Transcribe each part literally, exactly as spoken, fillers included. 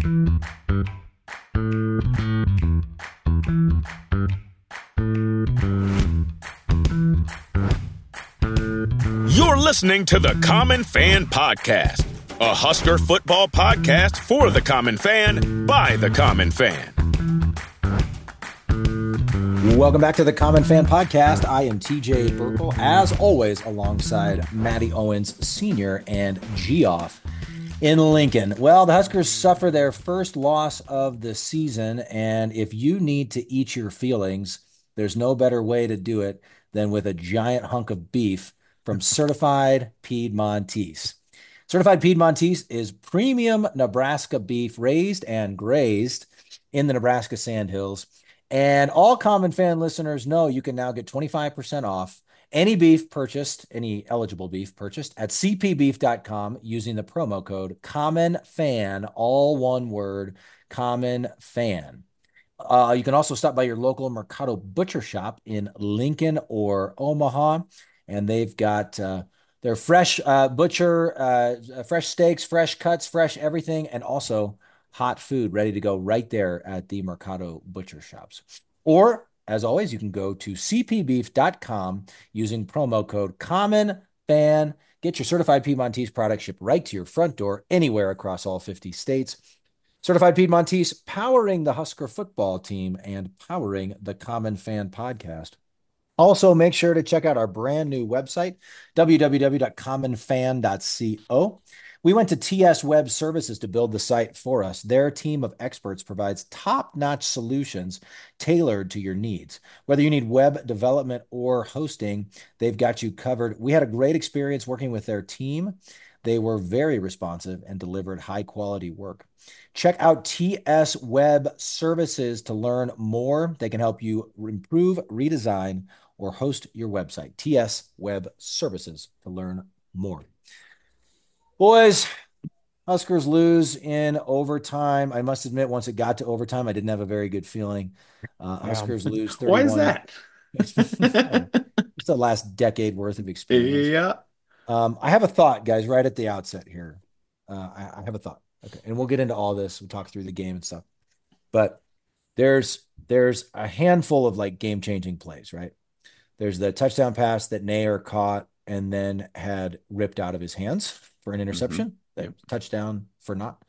You're listening to the Common Fan Podcast, a Husker football podcast for the common fan by the common fan. Welcome back to the Common Fan Podcast. I am T J Burkle, as always, alongside Matty Owens Senior and Geoff in Lincoln. Well, the Huskers suffer their first loss of the season, and if you need to eat your feelings, there's no better way to do it than with a giant hunk of beef from Certified Piedmontese. Certified Piedmontese is premium Nebraska beef raised and grazed in the Nebraska Sandhills. And all Common Fan listeners know you can now get twenty-five percent off any beef purchased, any eligible beef purchased at c p beef dot com using the promo code COMMONFAN, all one word, COMMONFAN. Uh, you can also stop by your local Mercado Butcher Shop in Lincoln or Omaha, and they've got uh, their fresh uh, butcher, uh, fresh steaks, fresh cuts, fresh everything, and also hot food ready to go right there at the Mercado Butcher Shops. Or, as always, you can go to c p beef dot com using promo code COMMONFAN. Get your Certified Piedmontese product shipped right to your front door anywhere across all fifty states. Certified Piedmontese, powering the Husker football team and powering the Common Fan Podcast. Also, make sure to check out our brand new website, w w w dot common fan dot co. We went to T S Web Services to build the site for us. Their team of experts provides top-notch solutions tailored to your needs. Whether you need web development or hosting, they've got you covered. We had a great experience working with their team. They were very responsive and delivered high-quality work. Check out T S Web Services to learn more. They can help you improve, redesign, or host your website. T S Web Services to learn more. Boys, Huskers lose in overtime. I must admit, once it got to overtime, I didn't have a very good feeling. Uh, Huskers um, lose thirty-one. Why is that? It's the last decade worth of experience. Yeah. Um, I have a thought, guys, right at the outset here. Uh, I, I have a thought. Okay, and we'll get into all this. We'll talk through the game and stuff. But there's there's a handful of like game-changing plays, right? There's the touchdown pass that Nair caught and then had ripped out of his hands for an interception. Mm-hmm. Touchdown for not.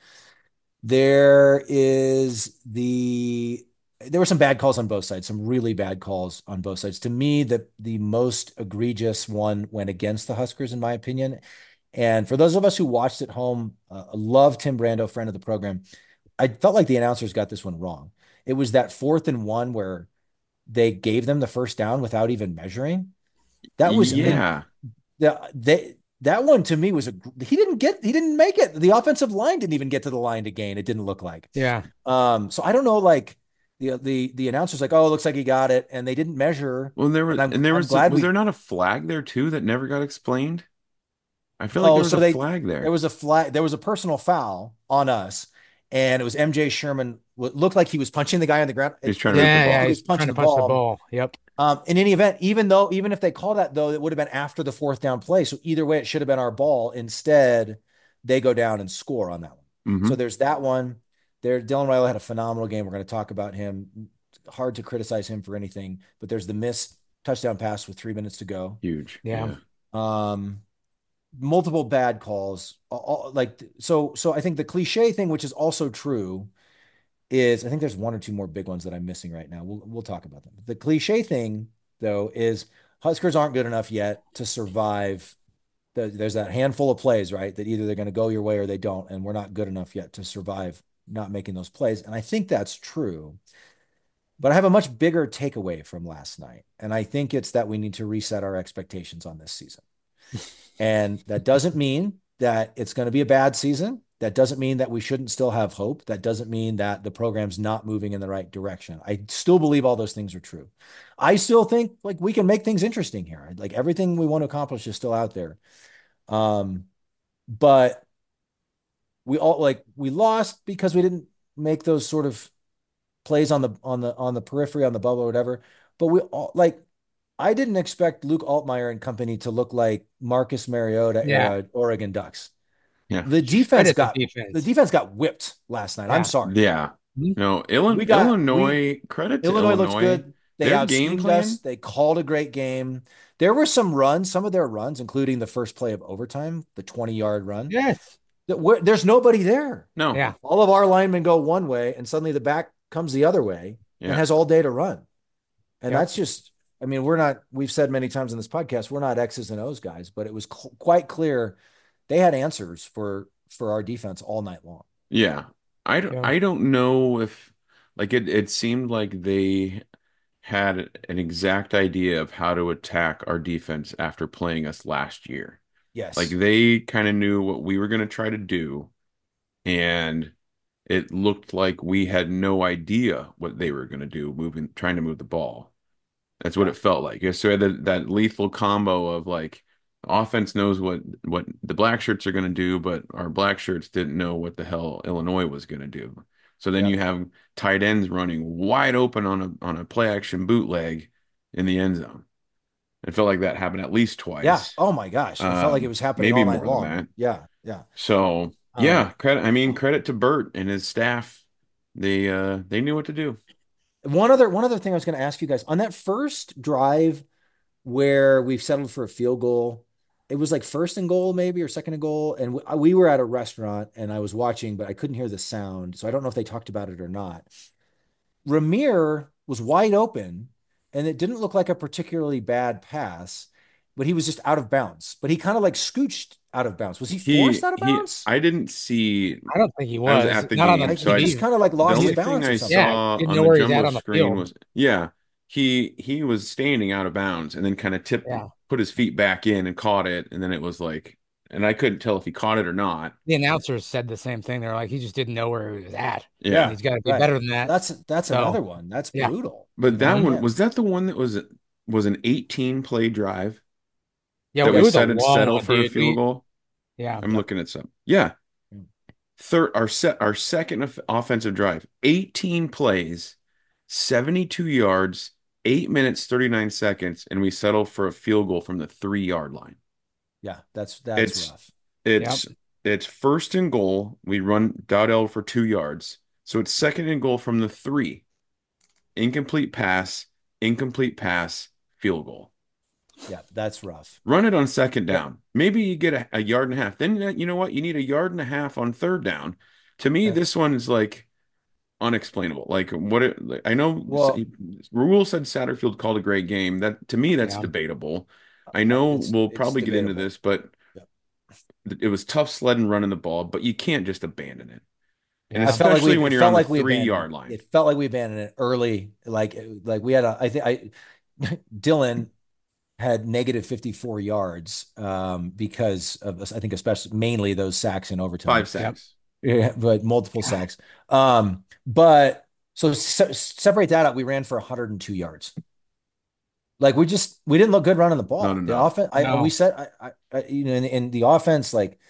There is the there were some bad calls on both sides, some really bad calls on both sides. To me, the the most egregious one went against the Huskers, in my opinion. And for those of us who watched at home, uh, love Tim Brando, friend of the program. I felt like the announcers got this one wrong. It was that fourth and one where they gave them the first down without even measuring. That was yeah. The, they that one to me was a he didn't get he didn't make it. The offensive line didn't even get to the line to gain. It didn't look like. Yeah. Um. So I don't know. Like the the the announcers like, oh, it looks like he got it, and they didn't measure. Well, there was and, and there was was we, there not a flag there too that never got explained? I feel like oh, there was so a they, flag there. There was a flag. There was a personal foul on us, and it was M J Sherman. It looked like he was punching the guy on the ground. He's trying to yeah, the ball. Yeah, he was punching trying to the, punch ball. the ball. Yep. Um, in any event, even though even if they call that though, it would have been after the fourth down play. So either way, it should have been our ball. Instead, they go down and score on that one. Mm-hmm. So there's that one. There, Dylan Riley had a phenomenal game. We're going to talk about him. Hard to criticize him for anything, but there's the missed touchdown pass with three minutes to go. Huge. Yeah. yeah. Um. Multiple bad calls, all, like so. So I think the cliche thing, which is also true, is I think there's one or two more big ones that I'm missing right now. We'll we'll talk about them. The cliche thing, though, is Huskers aren't good enough yet to survive. The, there's that handful of plays, right, that either they're going to go your way or they don't, and we're not good enough yet to survive not making those plays. And I think that's true. But I have a much bigger takeaway from last night, and I think it's that we need to reset our expectations on this season. And that doesn't mean that it's going to be a bad season. That doesn't mean that we shouldn't still have hope. That doesn't mean that the program's not moving in the right direction. I still believe all those things are true. I still think like we can make things interesting here. Like everything we want to accomplish is still out there. Um, but we all like we lost because we didn't make those sort of plays on the on the on the periphery, on the bubble or whatever. But we all like I didn't expect Luke Altmaier and company to look like Marcus Mariota yeah. era Oregon Ducks. Yeah. The defense the got the defense. defense got whipped last night. Yeah. I'm sorry. Yeah. Mhm. No, Illi- We got Illinois, we credit to Illinois looks Illinois. good. They Their game out-schemed us. plan. They called a great game. There were some runs, some of their runs, including the first play of overtime, the twenty-yard run. Yes. That we're- there's nobody there. No. Yeah. All of our linemen go one way, and suddenly the back comes the other way Yeah. and has all day to run. And Yep. that's just, I mean, we're not, we've said many times in this podcast, we're not X's and O's guys, but it was cl- quite clear they had answers for for our defense all night long. Yeah. I don't, Yeah. I don't know if like it, it seemed like they had an exact idea of how to attack our defense after playing us last year. Yes. Like they kind of knew what we were going to try to do, and it looked like we had no idea what they were going to do, moving, trying to move the ball. That's what it felt like. Yeah, so that that lethal combo of like offense knows what what the black shirts are going to do, but our black shirts didn't know what the hell Illinois was going to do. So then Yeah. you have tight ends running wide open on a on a play action bootleg in the end zone. It felt like that happened at least twice. Yeah. Oh my gosh. It felt like it Um, was happening maybe all night more than long. that. Yeah. Yeah. So Um, yeah, credit. I mean, credit to Bert and his staff. They uh they knew what to do. One other one other thing I was going to ask you guys on that first drive where we've settled for a field goal. It was like first and goal, maybe, or second and goal. And we, we were at a restaurant and I was watching, but I couldn't hear the sound. So I don't know if they talked about it or not. Ramir was wide open and it didn't look like a particularly bad pass, but he was just out of bounds. But he kind of like scooched out of bounds. Was he He, forced out of he, bounds? I didn't see. I don't think he I was. was at the Not on game, the Like, so he I- just T V. kind of like The lost only his thing balance or I something. Yeah, saw didn't on know the where he was jumbo at on the screen field. was, yeah, he he was standing out of bounds and then kind of tipped, Yeah. put his feet back in and caught it, and then it was like, and I couldn't tell if he caught it or not. The announcers said the same thing. They're like, he just didn't know where he was at. Yeah, He's got to be Right. better than that. That's that's So, another one. That's yeah. brutal. but You that know, one yeah. was that the one that was was an eighteen play drive yeah, that it we was a set it long settle one, for a dude. field We- goal. Yeah. I'm looking at some. Yeah. Third, our set, our second off- offensive drive, eighteen plays, seventy-two yards, eight minutes, thirty-nine seconds, and we settle for a field goal from the three yard line. Yeah, that's that's It's rough. it's it's first and goal. We run Dowdell for two yards, so it's second and goal from the three. Incomplete pass, incomplete pass, field goal. Yeah, that's rough. Run it on second down. Maybe you get a, a yard and a half. Then you know what? You need a yard and a half on third down. To me, Yeah. this one is like unexplainable. Like what it, like, I know Well- Rule said Satterfield called a great game. That to me, that's Yeah. debatable. I know It's- we'll it's probably get into debatable. this, but Yeah. it was tough sledding running the ball, but you can't just abandon it. And Yeah. I felt like especially we when it you're felt on like the we three abandoned yard it. line. It felt like we abandoned it early. Like like we had a I think I Dylan had negative fifty-four yards um, because of I think especially mainly those sacks in overtime. Five sacks. Yeah, but multiple sacks. Um, but so se- separate that out. We ran for one hundred two yards. Like we just we didn't look good running the ball. No, no, The no. offense. I, No. we said I, I, I you know in, in the offense like.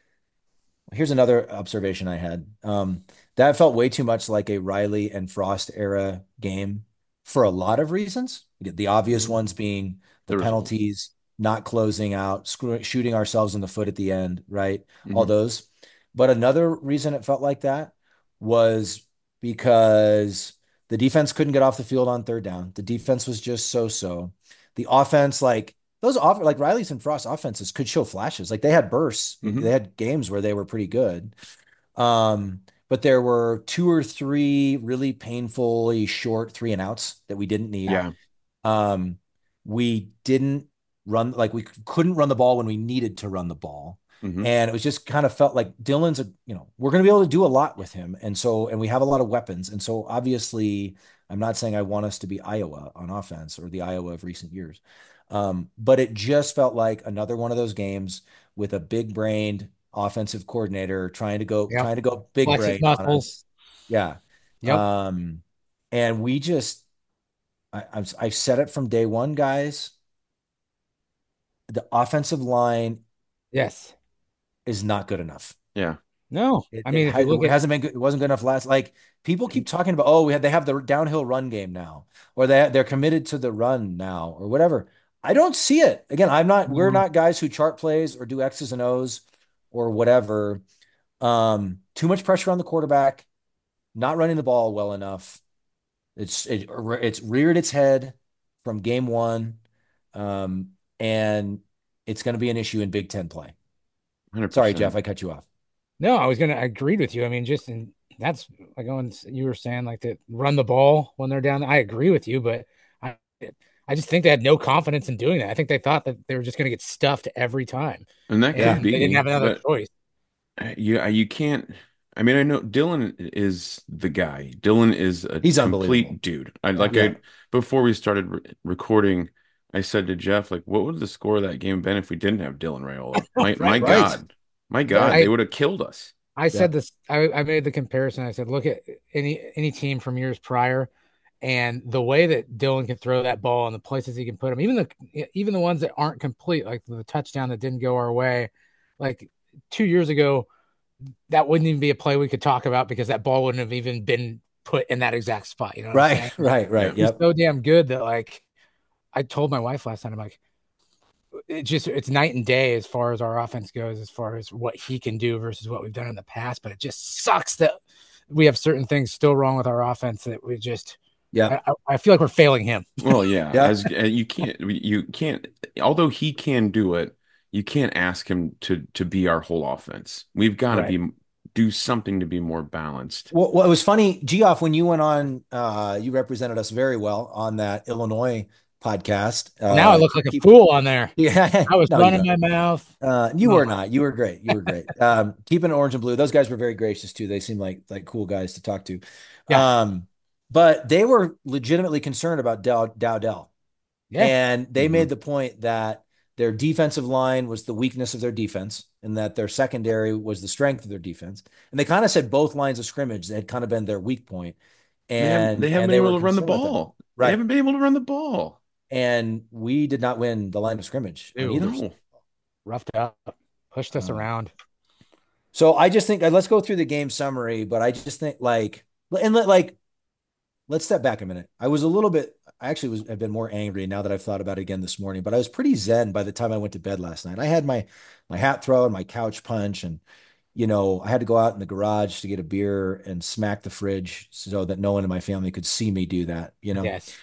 Here's another observation I had. Um, that felt way too much like a Riley and Frost era game for a lot of reasons. The obvious ones being the The result. penalties, not closing out, screw, shooting ourselves in the foot at the end, right? All Mhm. those. But another reason it felt like that was because the defense couldn't get off the field on third down. The defense was just so-so. The offense, like those off like Riley's and Frost offenses could show flashes. Like they had bursts. Mhm. They had games where they were pretty good. Um, but there were two or three really painfully short three and outs that we didn't need. Yeah. Um, we didn't run like we couldn't run the ball when we needed to run the ball. Mhm. And it was just kind of felt like Dylan's a, you know, we're going to be able to do a lot with him. And so, and we have a lot of weapons. And so obviously I'm not saying I want us to be Iowa on offense or the Iowa of recent years. Um, but it just felt like another one of those games with a big brained offensive coordinator trying to go, Yep. trying to go big Flex his brain on muscles. us. Yeah. Yep. Um, and we just, I, I've, I've said it from day one, guys. The offensive line Yes. is not good enough. Yeah. No. It, I mean, it, if ha- you look it at hasn't been good. It wasn't good enough last. Like people keep talking about, oh, we had they have the downhill run game now, or they they're committed to the run now, or whatever. I don't see it. Again, I'm not. We're Mhm. not guys who chart plays or do X's and O's or whatever. Um, too much pressure on the quarterback, not running the ball well enough. It's it, it's reared its head from game one, um, and it's going to be an issue in Big Ten play. Sorry, Jeff, one hundred percent. I cut you off. No, I was gonna I agreed with you. I mean, just in that's like going you were saying, like to run the ball when they're down. I agree with you, but I I just think they had no confidence in doing that. I think they thought that they were just gonna get stuffed every time, And that could Yeah, and they didn't be, have another but choice. you you can't. I mean, I know Dylan is the guy. Dylan is a he's unbelievable. complete dude. I Yeah. like Yeah, I before we started re recording, I said to Jeff, like, what would the score of that game been if we didn't have Dylan Raiola? My my Right. right. God, my Yeah, God, they I would have killed us. I yeah, said this. I, I made the comparison. I said, look at any any team from years prior, and the way that Dylan can throw that ball and the places he can put them, even the even the ones that aren't complete, like the touchdown that didn't go our way, like two years ago, that wouldn't even be a play we could talk about because that ball wouldn't have even been put in that exact spot. You know what I'm saying? right, right, Yeah. right. He's Yep. so damn good that like I told my wife last night, I'm like, it just it's night and day as far as our offense goes, as far as what he can do versus what we've done in the past. But it just sucks that we have certain things still wrong with our offense that we just I, Yep. I feel like we're failing him. Well, yeah, Yeah. as uh, you can't you can't although he can do it, you can't ask him to to be our whole offense. We've got to Right. be do something to be more balanced. Well, well, it was funny, Geoff, when you went on, uh, you represented us very well on that Illinois podcast. Now I Uh, look like a keep, fool on there. yeah, I was no, you running don't. my mouth. Uh, you Oh were my not. You were great. You were great. Um, keeping it orange and blue. Those guys were very gracious too. They seemed like like cool guys to talk to. yeah. Um, but they were legitimately concerned about Dow, Dowdell. Yeah. And they Mhm. made the point that their defensive line was the weakness of their defense and that their secondary was the strength of their defense. And they kind of said both lines of scrimmage had kind of been their weak point. They haven't And they haven't and been they were able to run the concerned about that. ball. They Right. haven't been able to run the ball. And we did not win the line of scrimmage on Ew. either. No. Roughed up, pushed us Um, around. so I just think uh, let's go through the game summary, but I just think like and let like let's step back a minute. I was a little bit, I actually was, I've been more angry now that I've thought about it again this morning, but I was pretty zen by the time I went to bed last night. I had my, my hat throw and my couch punch, and, you know, I had to go out in the garage to get a beer and smack the fridge so that no one in my family could see me do that, you know? Yes.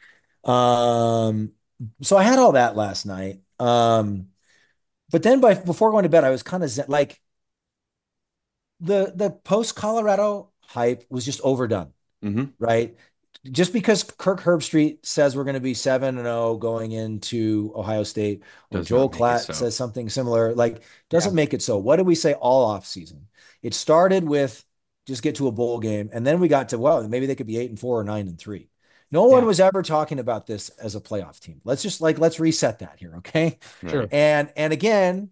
Um, so I had all that last night. Um, but then by, before going to bed, I was kind of zen, like the, the post Colorado hype was just overdone, Hmm. right? Just because Kirk Herbstreit says we're going to be seven and oh going into Ohio State, or Does not Joel make it Klatt so. says something similar, like Yeah. doesn't make it so. What did we say all off season? It started with just get to a bowl game, and then we got to, well, maybe they could be eight and four or nine and three. No one Yeah. was ever talking about this as a playoff team. Let's just like let's reset that here, okay? Sure. Right. And and again,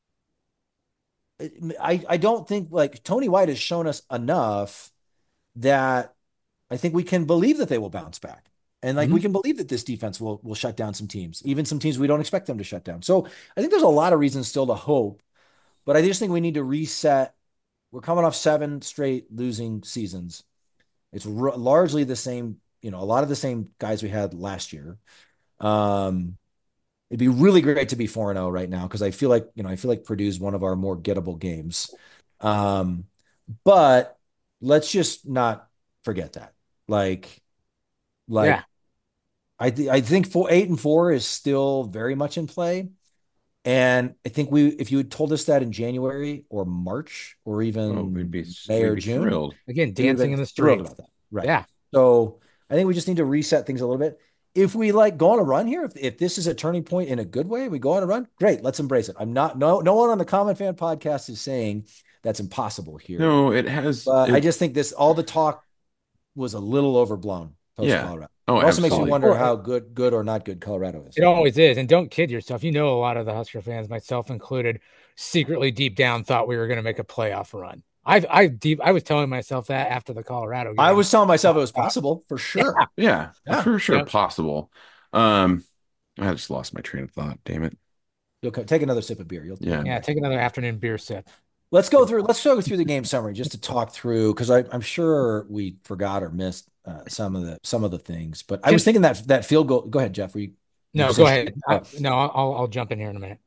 I I don't think like Tony White has shown us enough that I think we can believe that they will bounce back. And like Mhm. we can believe that this defense will will shut down some teams, even some teams we don't expect them to shut down. So I think there's a lot of reasons still to hope, but I just think we need to reset. We're coming off seven straight losing seasons. It's r- largely the same, you know, a lot of the same guys we had last year. Um, it'd be really great to be four and oh right now because I feel like, you know, I feel like Purdue's one of our more gettable games. Um, but let's just not forget that. Like, like Yeah. I th- I think four eight and four is still very much in play. And I think we if you had told us that in January or March or Oh, we'd even be May we'd or be June, thrilled. Again, we would have dancing been in the thrilled street. about that. Right. Yeah. So I think we just need to reset things a little bit. If we like go on a run here, if, if this is a turning point in a good way, we go on a run, great, let's embrace it. I'm not no no one on the Common Fan podcast is saying that's impossible here. No, it has But I it. just think this all the talk was a little overblown post Yeah. Colorado. Oh, It also makes me absolutely. wonder Well, how it, good, good or not good Colorado is. it always is. And don't kid yourself. You know, a lot of the Husker fans, myself included, secretly deep down thought we were going to make a playoff run. I I deep I was telling myself that after the Colorado I game. was telling myself it was possible for sure. Yeah. Yeah, Yeah. for sure, Yeah. possible. Um, I just lost my train of thought. Damn it. You'll co- take another sip of beer. You'll, you'll Yeah. come Yeah. back. Take another afternoon beer sip. Let's go through. Let's go through the game summary just to talk through because I'm sure we forgot or missed uh, some of the some of the things. But I was Can, thinking that that field goal. Go ahead, Jeff. Were you, you no, say go shoot? ahead. I, no, I'll I'll jump in here in a minute.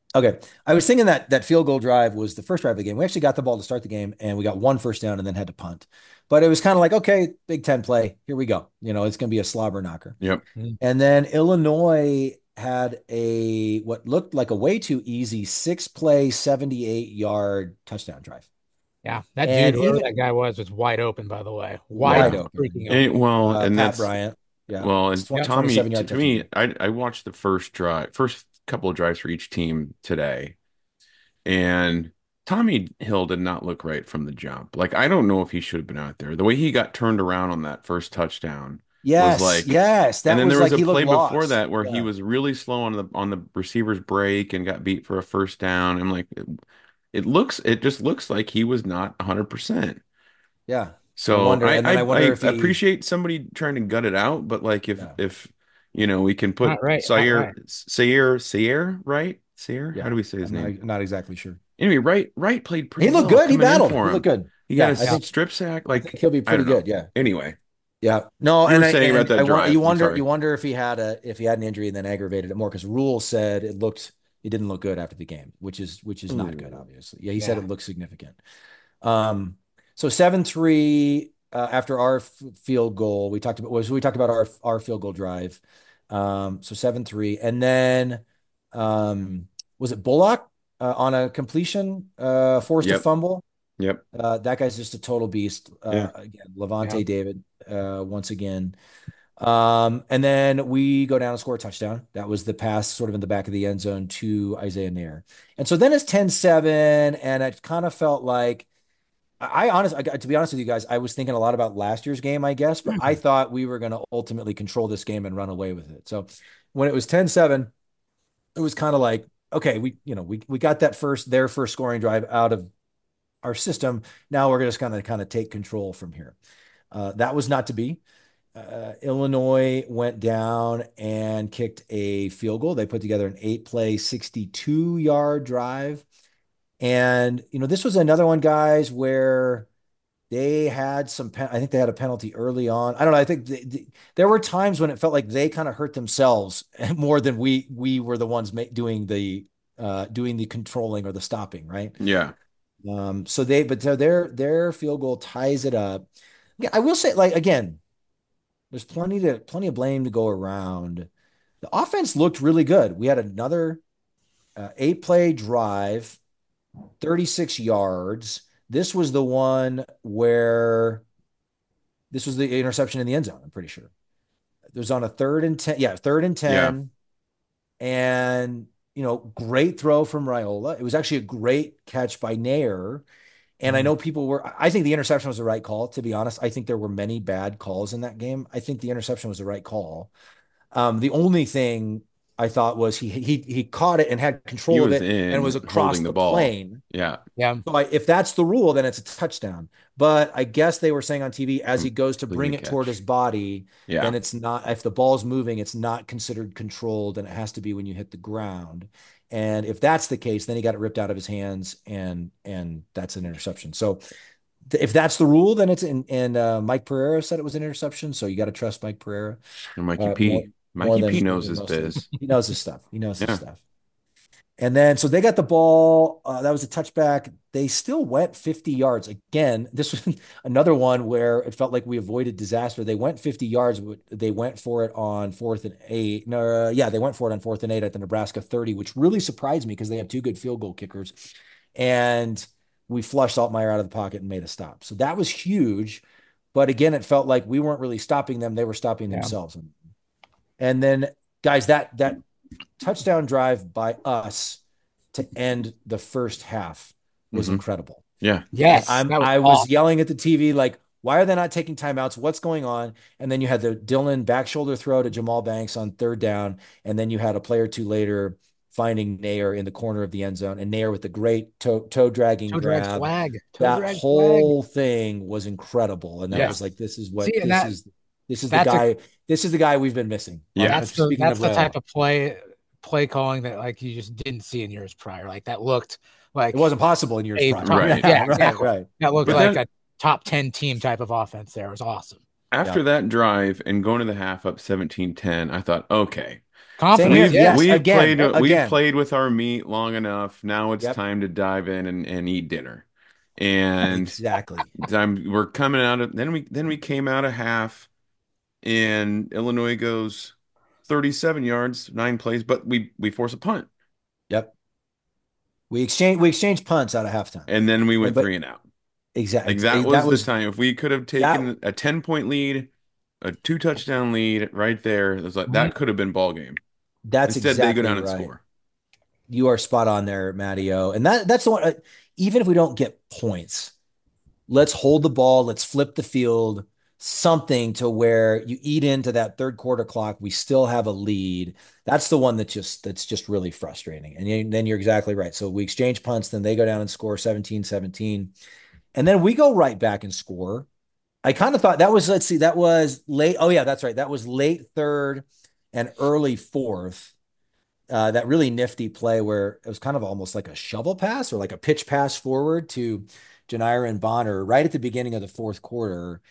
Okay. I was thinking that that field goal drive was the first drive of the game. We actually got the ball to start the game and we got one first down and then had to punt. But it was kind of like, okay, Big Ten play. Here we go. You know, it's going to be a slobber knocker. Yep. And then Illinois had a what looked like a way too easy six play, seventy-eight yard touchdown drive. Yeah, that And dude, whoever even- that guy was, was wide open. By the way, wide, Wide open. open. freaking And- open. well, Uh, and Pat that's Bryant. Yeah. well, and twenty- Tommy, twenty-seven to, yard to me, touchdown. I I watched the first drive, first couple of drives for each team today, and Tommy Hill did not look right from the jump. Like, I don't know if he should have been out there. The way he got turned around on that first touchdown Yes, was like, yes. That and then was there was like a he play looked before lost. that where he Yeah. was really slow on the on the receiver's break and got beat for a first down. I'm like, it, it looks, it just looks like he was not one hundred percent. Yeah. So wonder- I and then I, I wonder I if he- appreciate somebody trying to gut it out, but like if Yeah. if you know we can put Not right, not Sayer right. Sayer Sayer right Sayer Yeah. how do we say his I'm name? not, not exactly sure. Anyway, Wright Wright played pretty He looked well good. He coming in battled. for He him. looked good. He Yeah, got a I think- strip sack. I Like think he'll be I pretty don't know. good. Yeah. Anyway, Yeah. No, You and were I, saying and about that I, wa- drive. you I'm wonder sorry. you wonder if he had a if he had an injury and then aggravated it more because Rule said it looked it didn't look good after the game, which is which is not good, Ooh. obviously. Yeah, he said Yeah. it looked significant. Um, so seven three uh, after our f- field goal, we talked about was we talked about our our field goal drive. Um, so seven three, and then um, was it Bullock uh, on a completion uh, forced a Yep. fumble? Yep. Uh, that guy's just a total beast. Uh, Yeah. Again, Levante Yeah. David, uh, once again. Um, and then we go down and score a touchdown. That was the pass sort of in the back of the end zone to Isaiah Nair. And so then it's ten seven, and it kind of felt like I, I honestly, to be honest with you guys, I was thinking a lot about last year's game, I guess, but I thought we were going to ultimately control this game and run away with it. So when it was ten seven, it was kind of like, okay, we, you know, we, we got that first, their first scoring drive out of our system. Now we're just going to kind of take control from here. Uh, that was not to be. Uh, Illinois went down and kicked a field goal. They put together an eight play, sixty-two yard drive. And, you know, this was another one, guys, where they had some, pen- I think they had a penalty early on. I don't know. I think they, they, there were times when it felt like they kind of hurt themselves more than we, we were the ones ma- doing the, uh, doing the controlling or the stopping. Right. Yeah. Um, so they, but so their, their field goal ties it up. Yeah. I will say, like, again, there's plenty to, plenty of blame to go around. The offense looked really good. We had another uh, eight play drive, thirty-six yards. This was the one where this was the interception in the end zone, I'm pretty sure. It was on a third and ten. Yeah, third and ten. And, you know, great throw from Raiola. It was actually a great catch by Nair. And I know people were, I think the interception was the right call, to be honest. I think there were many bad calls in that game. I think the interception was the right call. Um, the only thing I thought was he he he caught it and had control He of was it in and was across holding the, the ball. plane. Yeah. Yeah. So I, if that's the rule, then it's a touchdown. But I guess they were saying on T V as he goes to bring Completely it toward catch. his body, Yeah. then it's not, if the ball's moving, it's not considered controlled, and it has to be when you hit the ground. And if that's the case, then he got it ripped out of his hands, and and that's an interception. So th- if that's the rule, then it's in. And uh, Mike Pereira said it was an interception, so you got to trust Mike Pereira. And Mikey Uh, P. more- more Mikey than- P knows than his most of them. biz. He knows his stuff. He knows his Yeah. stuff. And then, so they got the ball. Uh, that was a touchback. They still went fifty yards. Again, this was another one where it felt like we avoided disaster. They went fifty yards. But they went for it on fourth and eight. No, uh, yeah, they went for it on fourth and eight at the Nebraska thirty, which really surprised me because they have two good field goal kickers. And we flushed Altmaier out of the pocket and made a stop. So that was huge. But again, it felt like we weren't really stopping them. They were stopping Yeah. themselves. And then, guys, that that touchdown drive by us to end the first half was Mhm. incredible. Yeah. Yes. I'm, that was I was awesome. yelling at the T V like, why are they not taking timeouts? What's going on? And then you had the Dylan back shoulder throw to Jamal Banks on third down, and then you had a play or two later finding Nair in the corner of the end zone, and Nair with the great toe, toe dragging Toe drag grab. flag. Toe That drag whole thing was incredible, and that Yeah. was like, this is what See, this and that- is. This is the that's a- guy. This is the guy we've been missing. Yeah. Uh, That's the, speaking that's of the Rail. type of play play calling that like you just didn't see in years prior. Like that looked like It wasn't possible in years a prior. top- Right. Yeah, right, exactly. right. that looked But like then- a top ten team type of offense there. It was awesome. After Yeah. that drive and going to the half up seventeen ten, I thought, okay, Confidence. here. We've Yeah. Yes, we've again, played we've again. played with our meat long enough. Now it's Yep, time to dive in and, and eat dinner. And exactly. I'm, we're coming out of then we then we came out of half and Illinois goes thirty-seven yards, nine plays, but we we force a punt. Yep. We exchange we exchanged punts out of halftime, And then we and went but three and out. Like that exactly that was the was time. If we could have that taken a ten point lead, a two touchdown lead right there, it was like Mhm. that could have been ball game. that's Instead, they go exactly down and right. score. You are spot on there, Mattio. And that that's the one. uh, Even if we don't get points, let's hold the ball. Let's flip the field. Something to where you eat into that third quarter clock. We still have a lead. That's the one that just that's just really frustrating. And you- then you're exactly right. So we exchange punts, then they go down and score seventeen seventeen. And then we go right back and score. I kind of thought that was, let's see, that was late. Oh, yeah, that's right. That was late third and early fourth. Uh, that really nifty play where it was kind of almost like a shovel pass or like a pitch pass forward to Janira and Bonner right at the beginning of the fourth quarter.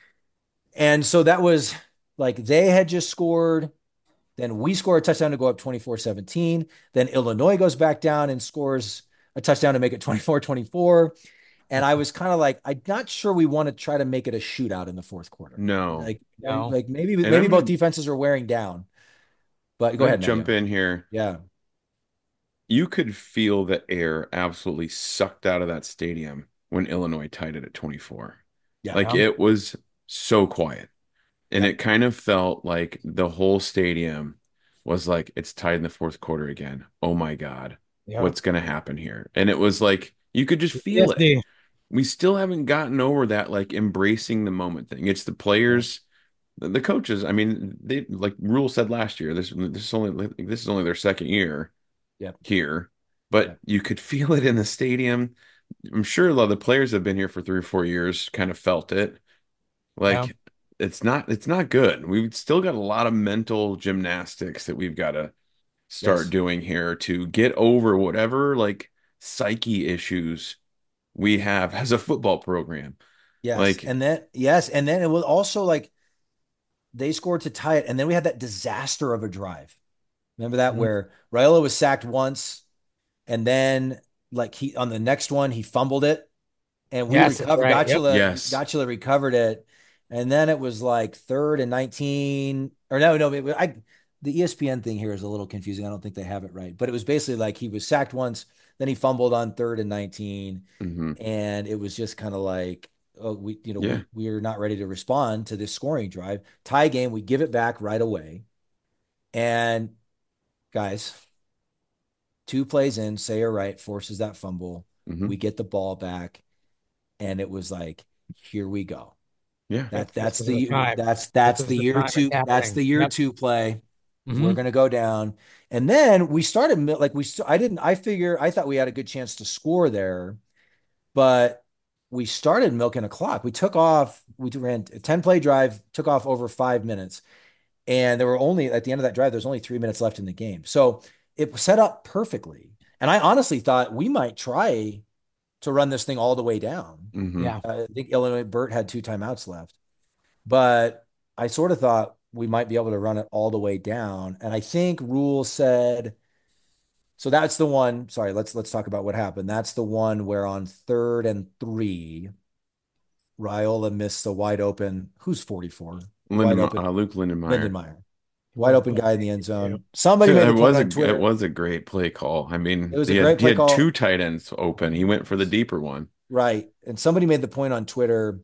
And so that was like they had just scored. Then we score a touchdown to go up twenty-four seventeen. Then Illinois goes back down and scores a touchdown to make it twenty-four twenty-four. And I was kind of like, I'm not sure we want to try to make it a shootout in the fourth quarter. No. Like, No. like maybe And maybe I'm both gonna, defenses are wearing down. But I'm go gonna ahead, jump Matteo. in here. Yeah. You could feel the air absolutely sucked out of that stadium when Illinois tied it at twenty-four. Yeah. Like Yeah. it was so quiet. And Yeah. it kind of felt like the whole stadium was like, it's tied in the fourth quarter again. Oh my God, Yeah. what's going to happen here? And it was like, you could just feel it. P T S D. We still haven't gotten over that, like embracing the moment thing. It's the players, the, the coaches. I mean, they like Rule said last year, this, this is only, this is only their second year Yeah. here, but Yeah. you could feel it in the stadium. I'm sure a lot of the players have been here for three or four years, kind of felt it. Yeah. Like it's not it's not good. We've still got a lot of mental gymnastics that we've got to start Yes. doing here to get over whatever like psyche issues we have as a football program. Yes. Like, And then, yes. And then it was also like they scored to tie it. And then we had that disaster of a drive. Remember that Mhm. where Raiola was sacked once and then like he on the next one, he fumbled it and we Yes, that's recovered. right. Yep. Gotula, yes. Gotula recovered it. And then it was like third and nineteen or no, no, it, I, the E S P N thing here is a little confusing. I don't think they have it right, but it was basically like he was sacked once, then he fumbled on third and nineteen. hmm And it was just kind of like, oh, we, you know, Yeah. we, we are not ready to respond to this scoring drive. Tie game, we give it back right away. And guys, two plays in, Sayer Wright forces that fumble. hmm We get the ball back, and it was like, here we go. Yeah. That This that's is the the time. that's that's This is the the year time two. it's That's happening. the year Yep. two play. We're Mhm. gonna go down, and then we started mil- like we. St- I didn't. I figure I thought we had a good chance to score there, but we started milking a clock. We took off. We ran a ten play drive. Took off over five minutes, and there were only at the end of that drive. There's only three minutes left in the game, so it was set up perfectly. And I honestly thought we might try to run this thing all the way down. hmm Yeah. Uh, I think Illinois Burt had two timeouts left, but I sort of thought we might be able to run it all the way down. And I think Rule said, so that's the one. Sorry, let's let's talk about what happened. That's the one where on third and three, Raiola missed the wide open. Who's forty-four? Wide Linden, open uh, Luke Lindenmeyer. Lindenmeyer. Wide open guy in the end Yep. zone. Somebody made It the point was a on Twitter. it was a great play call. I mean, It was a he great had, he play had call. two tight ends open. He went for the deeper one. Right. And somebody made the point on Twitter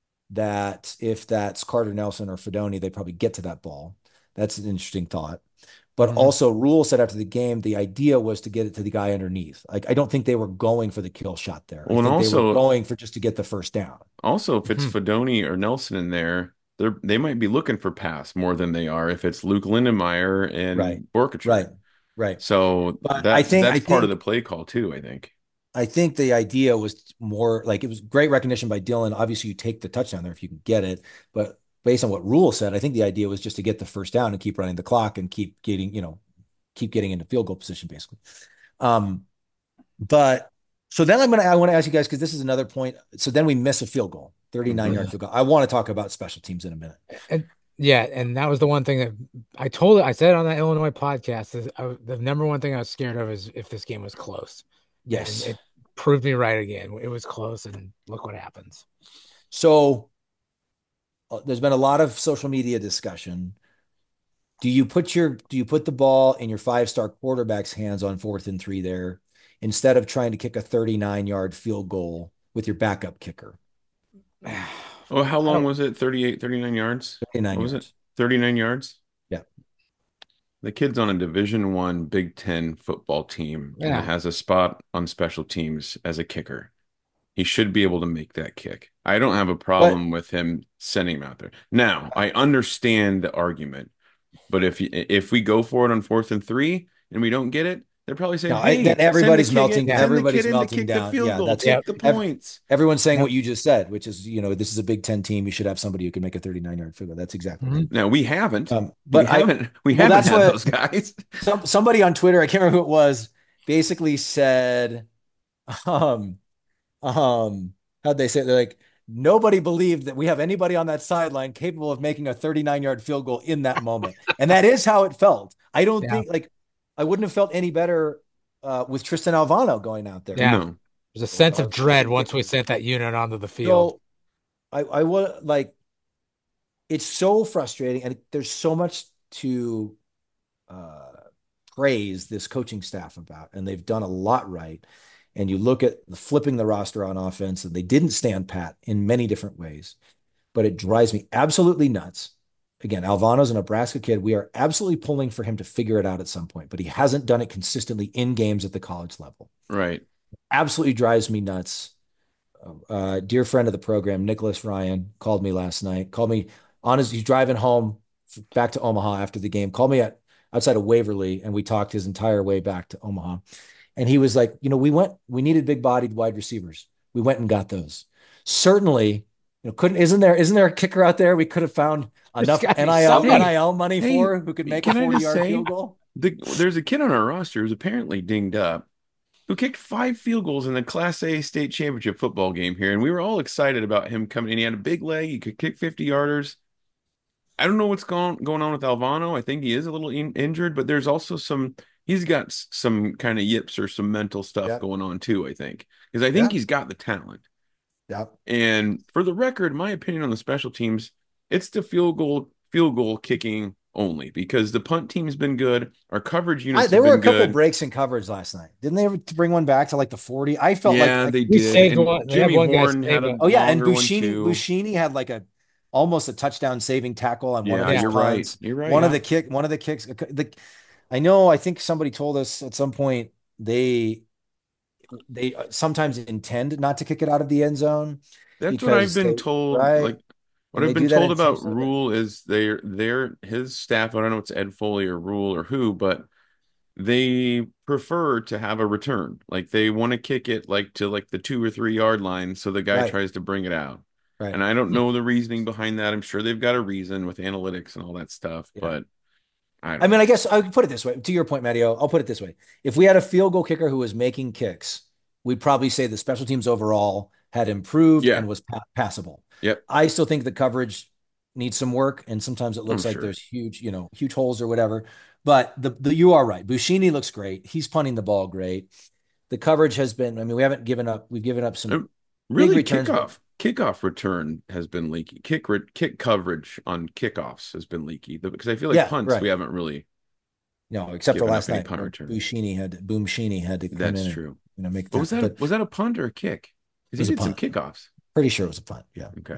that if that's Carter Nelson or Fedoni, they probably get to that ball. That's an interesting thought. But Mhm. also, Rule said after the game, the idea was to get it to the guy underneath. Like, I don't think they were going for the kill shot there. Well, I and think they were also, going for just to get the first down. also if it's Mhm. Fedoni or Nelson in there, they're they might be looking for pass more than they are if it's Luke Lindenmeyer and Right. Borkature. Right. Right. So But I that's think that's I part of think the play call too, I think. I think the idea was more like it was great recognition by Dylan. Obviously, you take the touchdown there if you can get it. But based on what Rule said, I think the idea was just to get the first down and keep running the clock and keep getting, you know, keep getting into field goal position, basically. Um, but so then I'm gonna I want to ask you guys because this is another point. So then we miss a field goal, thirty-nine Mhm. yard field goal. I want to talk about special teams in a minute. And Yeah, and that was the one thing that I told I said on that Illinois podcast is I, the number one thing I was scared of is if this game was close. And Yes. it proved me right again. It was close, and look what happens. So uh, there's been a lot of social media discussion. Do you put your do you put the ball in your five-star quarterback's hands on fourth and three there instead of trying to kick a thirty-nine yard field goal with your backup kicker? Oh, how I long don't. was it? thirty-eight, thirty-nine yards? thirty-nine What was it? yards. thirty-nine yards? Yeah. The kid's on a Division One Big Ten football team and Yeah, has a spot on special teams as a kicker. He should be able to make that kick. I don't have a But problem with him sending him out there. Now, I understand the argument, but if if we go for it on fourth and three and we don't get it, they're probably saying, no, I, "Hey, then send the everybody's kid melting. in, send the Everybody's kid in to melting kick the down. field Yeah, goal, that's take Yep. the ev- points." everyone's saying Yep. what you just said, which is, you know, this is a Big Ten team. You should have somebody who can make a thirty-nine yard field goal. That's exactly right. Mhm. Now we haven't. Um, We but I, haven't. We well, haven't that's had what those guys. some somebody on Twitter, I can't remember who it was, basically said, um, um, how'd they say it? They're like, nobody believed that we have anybody on that sideline capable of making a thirty-nine yard field goal in that moment. And that is how it felt. I don't Yeah, think like I wouldn't have felt any better uh, with Tristan Alvano going out there. yeah. No. There's a sense Our of dread special once we kicker. sent that unit onto the field. So I, I would like it's so frustrating, and there's so much to uh, praise this coaching staff about, and they've done a lot right. And you look at the flipping the roster on offense, and they didn't stand pat in many different ways, but it drives me absolutely nuts. Again, Alvano's a Nebraska kid. We are absolutely pulling for him to figure it out at some point, but he hasn't done it consistently in games at the college level. Right. Absolutely drives me nuts. Uh, dear friend of the program, Nicholas Ryan, called me last night. Called me on his, he's driving home back to Omaha after the game. Called me at outside of Waverly, and we talked his entire way back to Omaha. And he was like, you know, we went, we needed big bodied wide receivers. We went and got those. Certainly, you know, couldn't, isn't there, isn't there a kicker out there we could have found There's enough gotta be N I L, somebody. N I L money Hey, for who could make a can I forty just yard say, field goal? the, there's a kid on our roster who's apparently dinged up who kicked five field goals in the Class A state championship football game here, and we were all excited about him coming in. He had a big leg; he could kick fifty yarders. I don't know what's going going on with Alvano. I think he is a little in, injured, but there's also some. He's got s- some kind of yips or some mental stuff Yeah. going on too. I think because I think Yeah. he's got the talent. Yeah. And for the record, my opinion on the special teams, it's the field goal field goal kicking only because the punt team's been good. Our coverage I, units there have were a been couple good. breaks in coverage last night. Didn't they ever bring one back to like the forty? I felt Yeah, like, they We did. saved And one. They have Jimmy one guy Horn save had a a- oh yeah, and longer one Bushini too. Bushini had like a almost a touchdown saving tackle on one of Yeah, those you're punts. right. You're right. One of the kick, one of the kicks. The, I know. I think somebody told us at some point they they sometimes intend not to kick it out of the end zone That's what I've because been they told. right, Like what and I've they been do that told about intentionally. Rule is they're they're his staff. I don't know if it's Ed Foley or Rule or who, but they prefer to have a return. Like they want to kick it like to like the two or three yard line, so the guy Right, tries to bring it out. right. And I don't know the reasoning behind that. I'm sure they've got a reason with analytics and all that stuff, Yeah. but I I don't mean, know. I guess I could put it this way. To your point, Matteo, I'll put it this way. If we had a field goal kicker who was making kicks, we'd probably say the special teams overall had improved Yeah. and was pa- passable. Yep. I still think the coverage needs some work, and sometimes it I'm looks like sure. there's huge, you know, huge holes or whatever. But the, the you are right. Bushini looks great. He's punting the ball great. The coverage has been. I mean, we haven't given up. We've given up some Uh, big Really, returns, but kickoff kickoff return has been leaky. Kick re- kick coverage on kickoffs has been leaky The- because I feel like yeah, punts right. we haven't really No, except for given up last any night, punt where return. Bushini had to, Boomshini had to come That's in and true. you know make But was that. that a, But was that a punt or a kick? it Because was he a did some punt. kickoffs. Pretty sure it was a punt. Yeah. Okay. Yeah.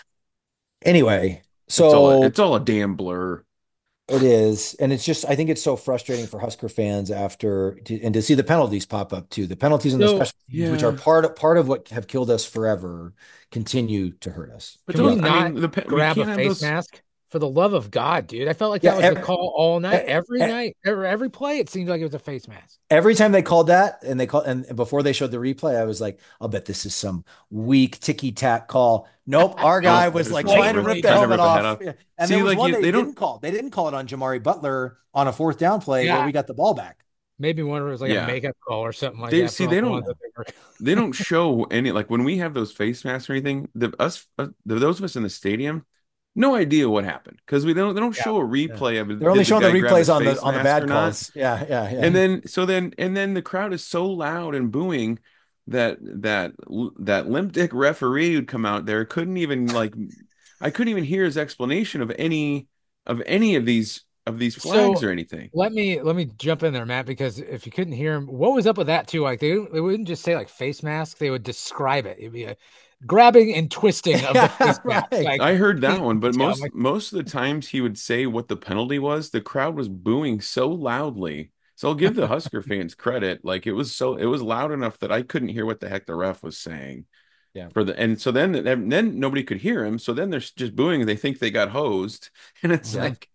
Anyway, It's all a, so it's all a damn blur. it is, and it's just I think it's so frustrating for Husker fans after to, and to see the penalties pop up too. The penalties and the So, special teams, which are Yeah. part of part of what have killed us forever, continue to hurt us. But can we those, I not mean, the pe- you grab a can't have face those. mask? For the love of God, dude. I felt like Yeah, that was every, the call all night. Every every, night, every, every play, it seemed like it was a face mask. every time they called that, and they called, and before they showed the replay, I was like, I'll bet this is some weak ticky tack call. Nope, our guy Nope, was just like wanted trying to to rip rip- the trying to helmet rip the head off. off. Yeah. And See, there was like, one you- they, they don't- didn't call. They didn't call it on Jamari Butler on a fourth down play Yeah. where we got the ball back. Maybe one of it was like Yeah. a makeup call or something like They- that. see, for they all the don't- ones that they were- They don't show any like when we have those face masks or anything. The us, uh, the, those of us in the stadium, no idea what happened because we don't they don't Yeah. show a Yeah. replay of it. They're only Did the showing the guy grab his replays on the face on the mask or bad not? calls. Yeah, yeah, yeah. And then so then and then the crowd is so loud and booing that that that limp dick referee who'd come out there couldn't even like I couldn't even hear his explanation of any of any of these of these flags So or anything. let me let me jump in there, Matt, because if you couldn't hear him, what was up with that too? Like they they wouldn't just say like face mask, they would describe it. It'd be a grabbing and twisting of the face mask. Right. Like I heard that one, but yeah, most like, most of the times he would say what the penalty was, the crowd was booing so loudly. So I'll give the Husker fans credit. Like it was so it was loud enough that I couldn't hear what the heck the ref was saying. Yeah. For the and so then then then nobody could hear him. So then they're just booing and they think they got hosed. And it's Yeah. like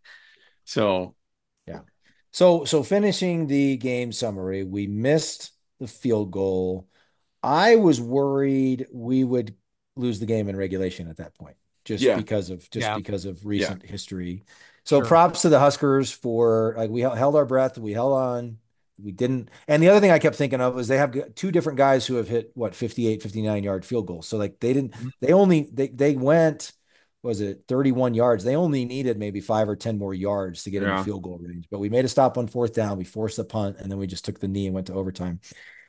so Yeah. So so finishing the game summary, we missed the field goal. I was worried we would lose the game in regulation at that point, just yeah. because of just Yeah. because of recent history. So Sure. props to the Huskers for like we held our breath, we held on, we didn't. And the other thing I kept thinking of was they have two different guys who have hit what fifty-eight, fifty-nine yard field goals. So like they didn't, they only they they went, was it thirty-one yards? They only needed maybe five or ten more yards to get Yeah. into field goal range. But we made a stop on fourth down. We forced the punt, and then we just took the knee and went to overtime.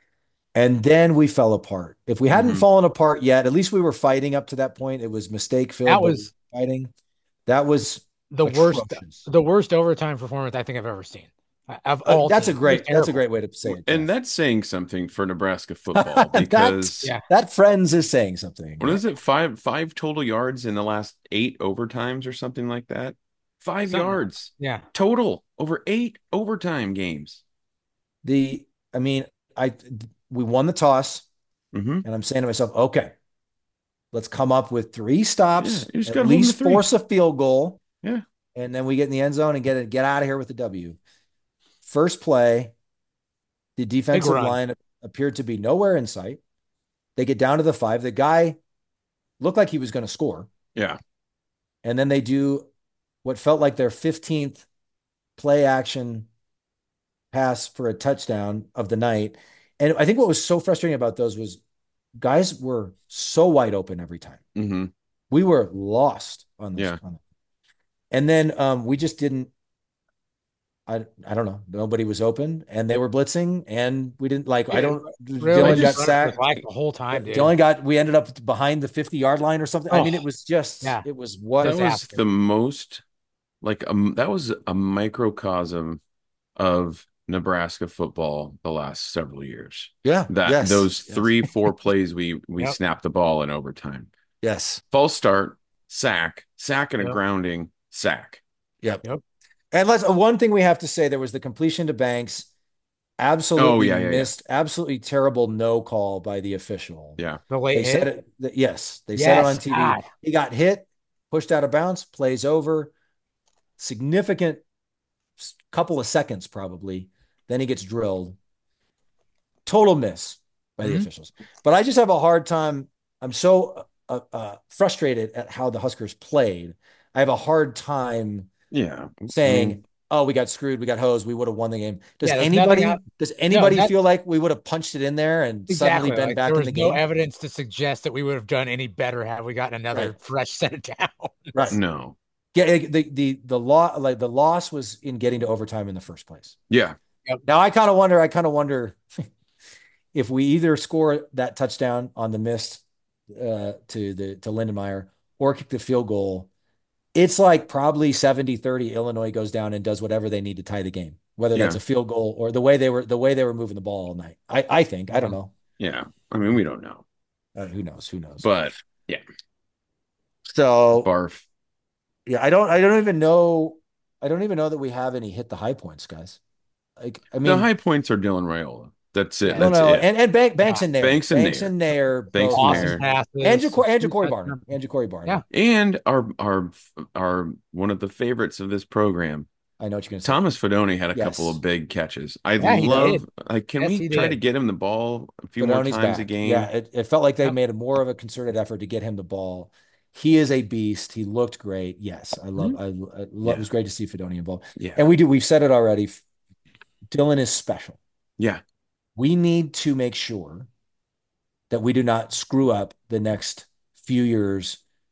And then we fell apart. If we hadn't Mhm. fallen apart yet, at least we were fighting up to that point. It was mistake filled. That but we was were fighting. That was the worst atrocious. the worst overtime performance I think I've ever seen. Of Uh, all that's a teams. It was great. That's a terrible. great way to say it. And Jeff. that's saying something for Nebraska football that because Yeah. that friends is saying something. what is it? Five five total yards in the last eight overtimes or something like that. Five Something. yards Yeah. total over eight overtime games. The I mean, I we won the toss, Mm-hmm. and I'm saying to myself, okay, let's come up with three stops, Yeah, you just at gotta hold them to least three. force a field goal, Yeah. and then we get in the end zone and get it, get out of here with the W. First play, the defensive run. line appeared to be nowhere in sight. They get down to the five. The guy looked like he was going to score, Yeah. and then they do what felt like their fifteenth play action pass for a touchdown of the night. And I think what was so frustrating about those was guys were so wide open every time. Mm-hmm. We were lost on this. Yeah. On and then um, we just didn't. I I don't know. Nobody was open, and they were blitzing, and we didn't like. I don't. Really Dylan got just running for sacked. like the whole time, dude. Dylan got. We ended up behind the fifty yard line or something. I Oh, mean, it was just. yeah. It was what. That was Disaster. the most like um that was a microcosm of Nebraska football the last several years. Yeah. That yes, those yes. three, four plays we we Yep. snapped the ball in overtime. Yes. False start, sack, sack and a Yep. grounding, sack. Yep. Yep. And let's one thing we have to say, there was the completion to Banks. Absolutely Oh, yeah, yeah, yeah. missed. Absolutely terrible no call by the official. Yeah. The late They hit. said it. that- Yes, they said it Yes, on T V. God. He got hit, pushed out of bounds, plays over, significant s- couple of seconds probably. Then he gets drilled. Total miss by the Mhm. officials. But I just have a hard time. I'm so uh, uh, frustrated at how the Huskers played. I have a hard time Yeah. saying, I mean, "Oh, we got screwed. We got hosed. We would have won the game." Does Yeah, there's anybody nothing out- does anybody that- feel like we would have punched it in there and Exactly. suddenly been Like, back there in was the no game? evidence to suggest that we would have done any better had we gotten another Right. fresh set of downs. Right. no. Yeah, the the the law like the loss was in getting to overtime in the first place. Yeah. Now I kind of wonder, I kind of wonder if we either score that touchdown on the miss uh, to the to Lindenmeyer or kick the field goal. It's like probably seventy thirty Illinois goes down and does whatever they need to tie the game, whether that's Yeah. a field goal or the way they were the way they were moving the ball all night. I I think, I don't know. Yeah. I mean, we don't know. Uh, who knows? Who knows? But yeah. So Barf. yeah, I don't I don't even know I don't even know that we have any hit the high points, guys. Like I mean, The high points are Dylan Raiola. That's it. Yeah. no, That's no, it. and and Bank, Banks and Nair, Banks and Banks Nair. and Nair, Banks both. and Awesome Nair. passes. and Ja'Cory and Two Ja'Cory touchdowns. Barner, and Ja'Cory Barner. Yeah. And our our our one of the favorites of this program, I know what you're going to say. Thomas Fedoni had a Yes. couple of big catches. I Yeah, he love did. like can Yes, we he try did. to get him the ball a few more Fedoni's times a back. game? Yeah, it, it felt like they Yep. made a more of a concerted effort to get him the ball. He is a beast. He looked great. Yes, I love. I, I love. Yeah. It was great to see Fedoni involved. Yeah. And we do. We've said it already. Dylan is special. Yeah. We need to make sure that we do not screw up the next few years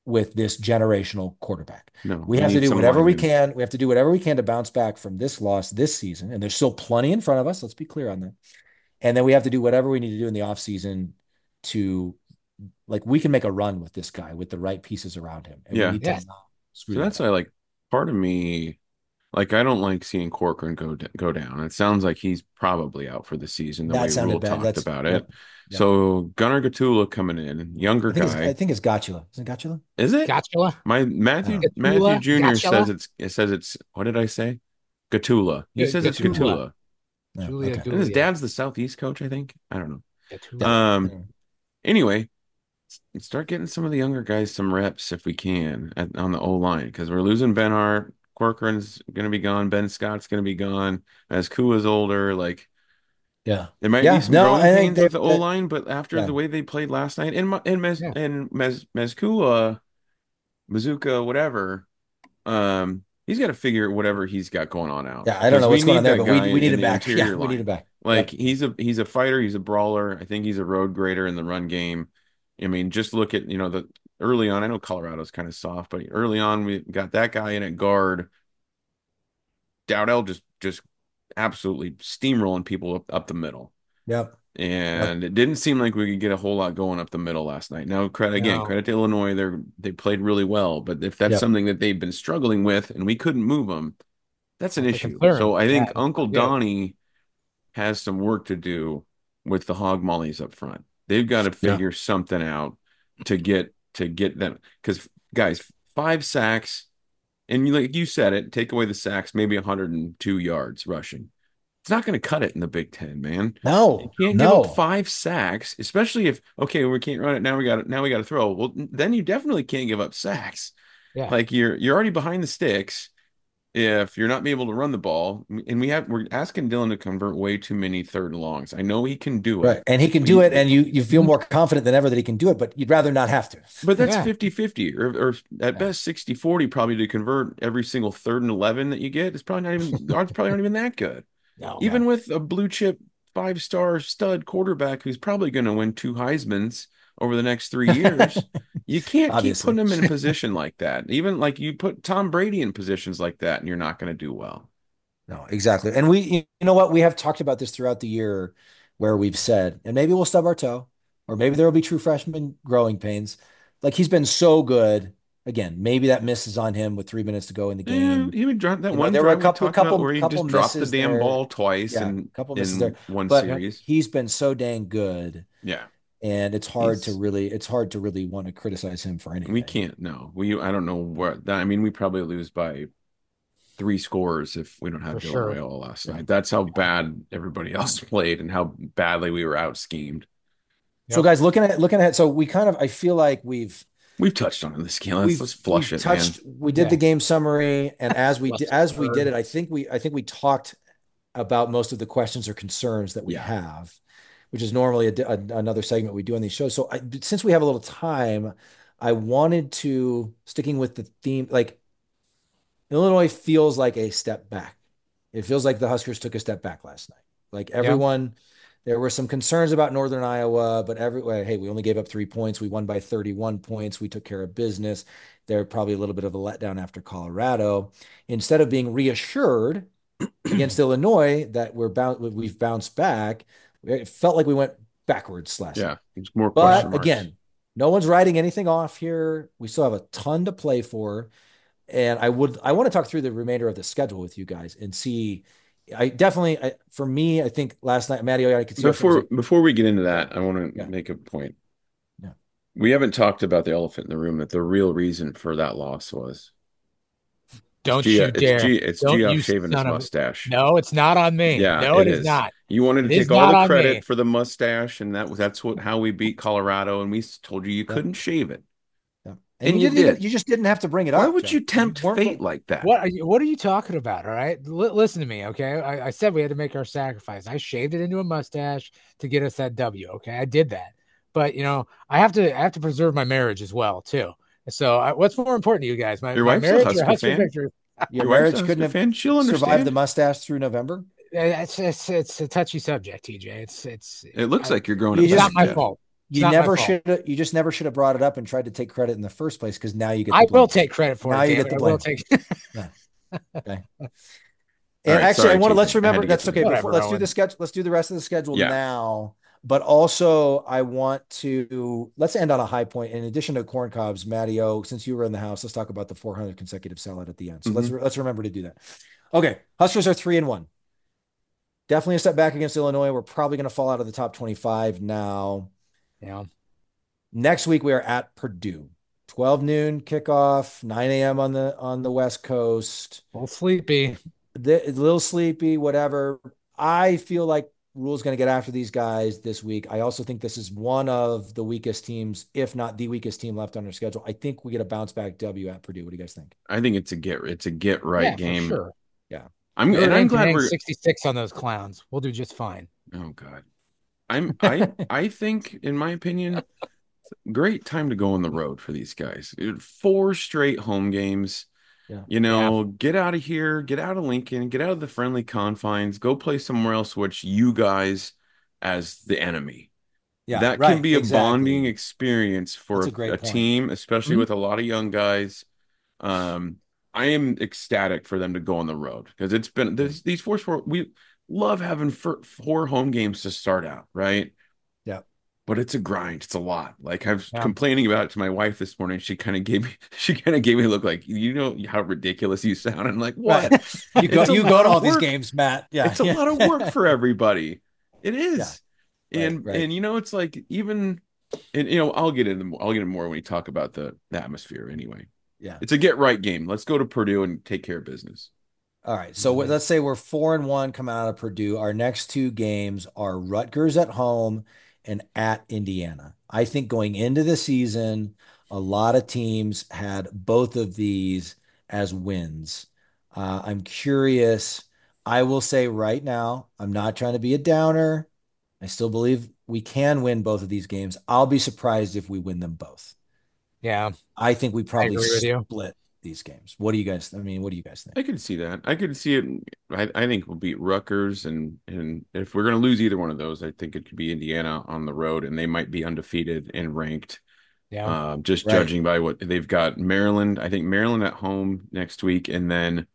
with this generational quarterback. No, We we have to need do some whatever we linemen. can. We have to do whatever we can to bounce back from this loss this season. And there's still plenty in front of us. Let's be clear on that. And then we have to do whatever we need to do in the offseason to, like, we can make a run with this guy with the right pieces around him. And Yeah. we need Yes. to not screw So that that's up. why, like, part of me, like, I don't like seeing Corcoran go go down. It sounds like he's probably out for the season, the That way sounded Rule bad. talked That's about yep, it. yep. So Gunnar Gatula coming in, younger I think it's, guy. I think it's Gotula. Is it Gotula? Is it? Gotcha. My Matthew Oh. Matthew Gatula? Junior Gotcha? says it's it says it's what did I say? Gatula. He Yeah, says it's Gatula. Gatula. No, Julia okay. And his Dulia. dad's the Southeast coach, I think. I don't know. Gatula. Um. Yeah. Anyway, s- start getting some of the younger guys some reps if we can at, on the O line because we're losing Ben Hart. Corcoran's going to be gone. Ben Scott's going to be gone. As Kua's older, like Yeah. there might Yeah, be some no, growing I think pains they- with the O that- line, but after yeah. the way they played last night, and Ma- and Mez Yeah. and Mez Mezcua, Mazuka, whatever, um, he's got to figure whatever he's got going on out. Yeah, I don't know Because what's we going on need there, that but we, guy we need in it the back. interior Yeah, we need line. it back. Like Yep. he's a he's a fighter, he's a brawler. I think he's a road grader in the run game. I mean, just look at, you know, the early on, I know Colorado's kind of soft, but early on we got that guy in at guard. Dowdell just just absolutely steamrolling people up, up the middle. Yep. And it didn't seem like we could get a whole lot going up the middle last night. Now, credit again, No. credit to Illinois, they're they played really well. But if that's Yep. something that they've been struggling with and we couldn't move them, that's an That's a issue. concern. So I think Yeah, Uncle yeah. Donnie has some work to do with the hog mollies up front. They've got to figure something out to get to get them, because guys, five sacks, and you, like you said it, take away the sacks, maybe one hundred two yards rushing. It's not going to cut it in the Big Ten, man. No, You can't no. give up five sacks, especially if okay, we can't run it now. We got it now. We got to throw. Well, then you definitely can't give up sacks. Yeah. Like you're you're already behind the sticks if you're not able to run the ball. And we have we're asking Dylan to convert way too many third and longs. I know he can do it, Right. And he can But do you- it, and you you feel more confident than ever that he can do it, but you'd rather not have to. but that's Yeah. fifty fifty or, or at best sixty forty probably to convert every single third and eleven that you get. It's probably not even odds probably aren't even that good. No. Even with a blue chip five star stud quarterback who's probably going to win two Heismans over the next three years, you can't keep Obviously. putting him in a position like that. Even like you put Tom Brady in positions like that, and you're not going to do well. No, exactly. And we, you know what? We have talked about this throughout the year where we've said, and maybe we'll stub our toe, or maybe there will be true freshman growing pains. Like he's been so good. Again, maybe that misses on him with three minutes to go in the Yeah, game. he would drop that You know, one. there were a drive we couple- talked about couple- where he couple just dropped the misses damn there. ball twice Yeah, in, a couple in misses there. one But series. he's been so dang good, Yeah, and it's hard to He's- really, it's hard to really want to criticize him for anything. we can't. No, we. I don't know where. I mean, we probably lose by three scores if we don't have For Dylan sure. Raiola last night. That's how bad everybody else played and how badly we were out schemed. So, guys, looking at looking ahead, so we kind of, I feel like we've We've touched on this game. Let's, we've, let's flush we've it, touched, man. we did Yeah. the game summary, and as we Let's did, as we start. did it, I think we I think we talked about most of the questions or concerns that we Yeah. have, which is normally a, di- a- another segment we do on these shows. So I, since we have a little time, I wanted to, sticking with the theme, like Illinois feels like a step back. It feels like the Huskers took a step back last night. Like everyone, there were some concerns about Northern Iowa, but every hey, we only gave up three points. We won by thirty-one points. We took care of business. They're probably a little bit of a letdown after Colorado. Instead of being reassured against Illinois that we're bound, we've bounced back, it felt like we went backwards last Yeah, night. it's more question But marks. again, no one's writing anything off here. We still have a ton to play for. And I would, I want to talk through the remainder of the schedule with you guys and see. I definitely, I, for me, I think last night, Matty, I could see Before before we get into that, I want to Yeah. make a point. Yeah. We haven't talked about the elephant in the room, that the real reason for that loss was Don't G- you it's dare. G, it's Don't Geoff you shaving his son of a- mustache. No, it's not on me. Yeah, no, it it is. is. not. You wanted to It is take all not the on credit me. for the mustache, and that was that's what how we beat Colorado, and we told you you Yeah. couldn't shave it. And, And you, you didn't even, did. you just didn't have to bring it Why up. would Jeff. you tempt weren't- fate like that? What are you, what are you talking about? All right. L- listen to me. Okay. I, I said we had to make our sacrifice. I shaved it into a mustache to get us that W. Okay. I did that. But you know, I have to I have to preserve my marriage as well, too. So I, what's more important to you guys? My, Your my wife's a marriage Husker or Husker fan? pictures? Your Your wife's marriage a couldn't Husker have fan. She'll survived understand. the mustache through November. It's, it's it's a touchy subject, T J. It's it's It looks I- like you're growing You up. it's just- not my Jeff. fault. It's you not my never fault. should have. You just never should have brought it up and tried to take credit in the first place because now you get. The I blame. will take credit for now it. you Damn get it. the I will blame. take. Yeah. Okay. All And right, actually, I sorry, want to let's T J. I had remember to get that's to okay. that. Before Whatever, let's do Owen. the sketch. Let's do the rest of the schedule Yeah. now. But also, I want to let's end on a high point. In addition to corn cobs, Matty O, since you were in the house, let's talk about the four hundred consecutive sellout at the end. So let's Mhm. let's remember to do that. Okay, Huskers are three and one. Definitely a step back against Illinois. We're probably going to fall out of the top twenty-five now. Yeah. Next week we are at Purdue. twelve noon kickoff, nine a.m. on the on the West Coast. A little sleepy. The, a little sleepy, whatever. I feel like Rhule's going to get after these guys this week. I also think this is one of the weakest teams, if not the weakest team left on their schedule. I think we get a bounce back W at Purdue. What do you guys think? I think it's a get it's a get right Yeah, game. for sure. Yeah. I'm Notre and I'm Dame can glad hang we're sixty-six on those clowns. We'll do just fine. oh God. I'm I I think, in my opinion, great time to go on the road for these guys. Four straight home games. Yeah. You know, get out of here, get out of Lincoln, get out of the friendly confines, go play somewhere else, which you guys as the enemy. Yeah, That right, can be a exactly. bonding experience for That's a a, great a point. team, especially Mhm. with a lot of young guys. Um, I am ecstatic for them to go on the road because it's been this, these four, four we love having four, four home games to start out, right? Yeah. But it's a grind. It's a lot. Like I was Yeah. complaining about it to my wife this morning. She kind of gave me, she kind of gave me a look like, you know how ridiculous you sound. I'm like, what? You go, It's a you go lot to of all these work. games, Matt. Yeah. It's a yeah. lot of work for everybody. It is. Yeah. Right, And right. and you know, it's like even and you know, I'll get into more, I'll get into more when we talk about the, the atmosphere anyway. Yeah. It's a get right game. Let's go to Purdue and take care of business. All right. So Mhm. let's say we're four and one coming out of Purdue. Our next two games are Rutgers at home and at Indiana. I think going into the season, a lot of teams had both of these as wins. Uh, I'm curious. I will say right now, I'm not trying to be a downer. I still believe we can win both of these games. I'll be surprised if we win them both. Yeah. I think we probably agree with you. split these games. What do you guys? I mean, what do you guys think? I could see that. I could see it. I, I think we'll beat Rutgers, and and if we're going to lose either one of those, I think it could be Indiana on the road, and they might be undefeated and ranked. Yeah. Uh, just Right. judging by what they've got. Maryland, I think Maryland at home next week, and then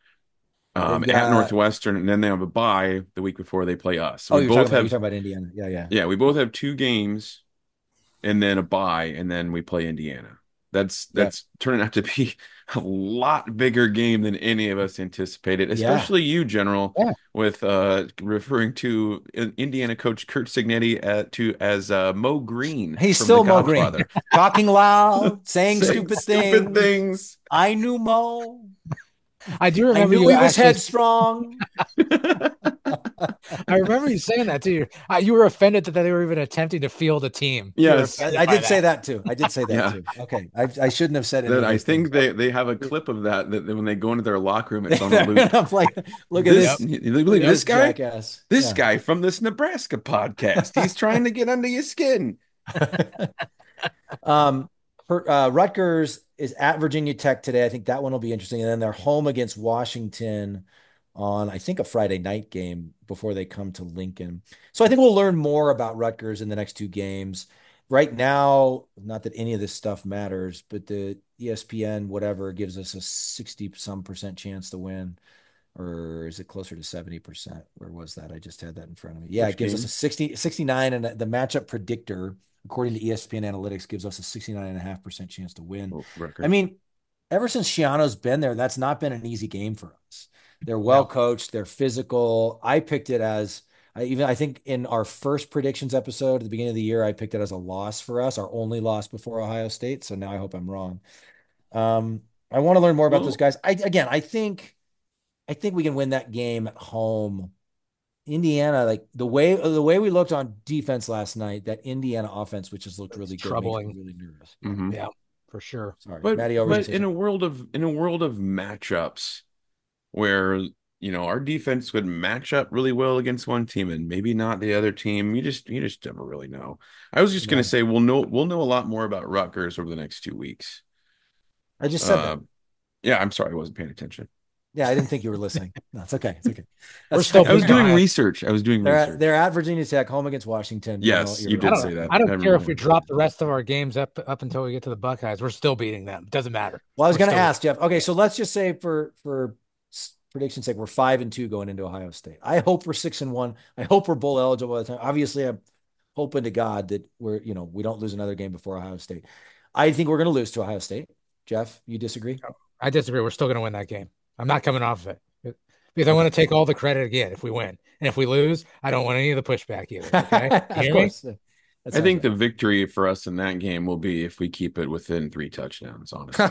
um, They've at got- Northwestern, and then they have a bye the week before they play us. So Oh, we you're talking both about, have you're talking about Indiana. Yeah, yeah. yeah, we both have two games, and then a bye, and then we play Indiana. That's Yeah. that's turning out to be a lot bigger game than any of us anticipated, Yeah. especially you, General, Yeah. with uh, referring to Indiana coach Kurt Signetti at, to as uh, Mo Green. He's from still The Mo Green. Godfather. Talking loud, saying, Saying stupid, stupid things. things. I knew Mo. I do I remember knew you he was actually- headstrong. I remember you saying that too. Uh, you were offended that they were even attempting to field a team. You were Yes. I, offended I by did say that too. I did say that Yeah. too. Okay, I, I shouldn't have said it. That I think they, they have a clip of that that when they go into their locker room, it's on a loop. I'm like, look at This, this. you Look believe at this guy? jackass. This Yeah. guy from this Nebraska podcast. He's trying to get under your skin. um, per, uh, Rutgers is at Virginia Tech today. I think that one will be interesting. And then they're home against Washington on, I think, a Friday night game before they come to Lincoln. So I think we'll learn more about Rutgers in the next two games. Right now, not that any of this stuff matters, but the E S P N whatever gives us a sixty some percent chance to win. Or is it closer to seventy percent? Where was that? I just had that in front of me. Yeah, Which it gives game? us a sixty, sixty-nine, and the matchup predictor, according to E S P N Analytics, gives us a sixty-nine and a half percent chance to win. Oh, Rutgers. I mean, ever since Shiano's been there, that's not been an easy game for us. They're well coached, they're physical. I picked it as I even I think in our first predictions episode at the beginning of the year, I picked it as a loss for us, our only loss before Ohio State. So now I hope I'm wrong. Um, I want to learn more about Well- those guys. I again, I think, I think we can win that game at home. Indiana, like the way the way we looked on defense last night, that Indiana offense, which has looked really good, troubling. makes me really nervous. Mhm. Yeah, for sure. Sorry, But, Matty, over but to in you. a world of in a world of matchups where you know our defense would match up really well against one team and maybe not the other team, you just you just never really know. I was just Yeah. gonna say we'll know we'll know a lot more about Rutgers over the next two weeks. I just said Uh, yeah, I'm sorry, I wasn't paying attention. Yeah, I didn't think you were listening. No, it's okay. It's okay. We're That's still fine. I was beating doing Ohio. research. I was doing They're research. at, they're at Virginia Tech, home against Washington. You're Yes, no- you you're- did I don't, say that. I don't I care if remember. we drop the rest of our games up up until we get to the Buckeyes. We're still beating them. Doesn't matter. Well, I was We're going to still- ask Jeff. Okay, so let's just say for for s- prediction's sake, we're five and two going into Ohio State. I hope we're six and one. I hope we're bowl eligible by the time. Obviously, I'm hoping to God that we're you know we don't lose another game before Ohio State. I think we're going to lose to Ohio State. Jeff, you disagree? I disagree. We're still going to win that game. I'm not coming off of it because I want to take all the credit again if we win. And if we lose, I don't want any of the pushback either. Okay? You Of hear me? course. That I sounds think the right. victory for us in that game will be if we keep it within three touchdowns, honestly.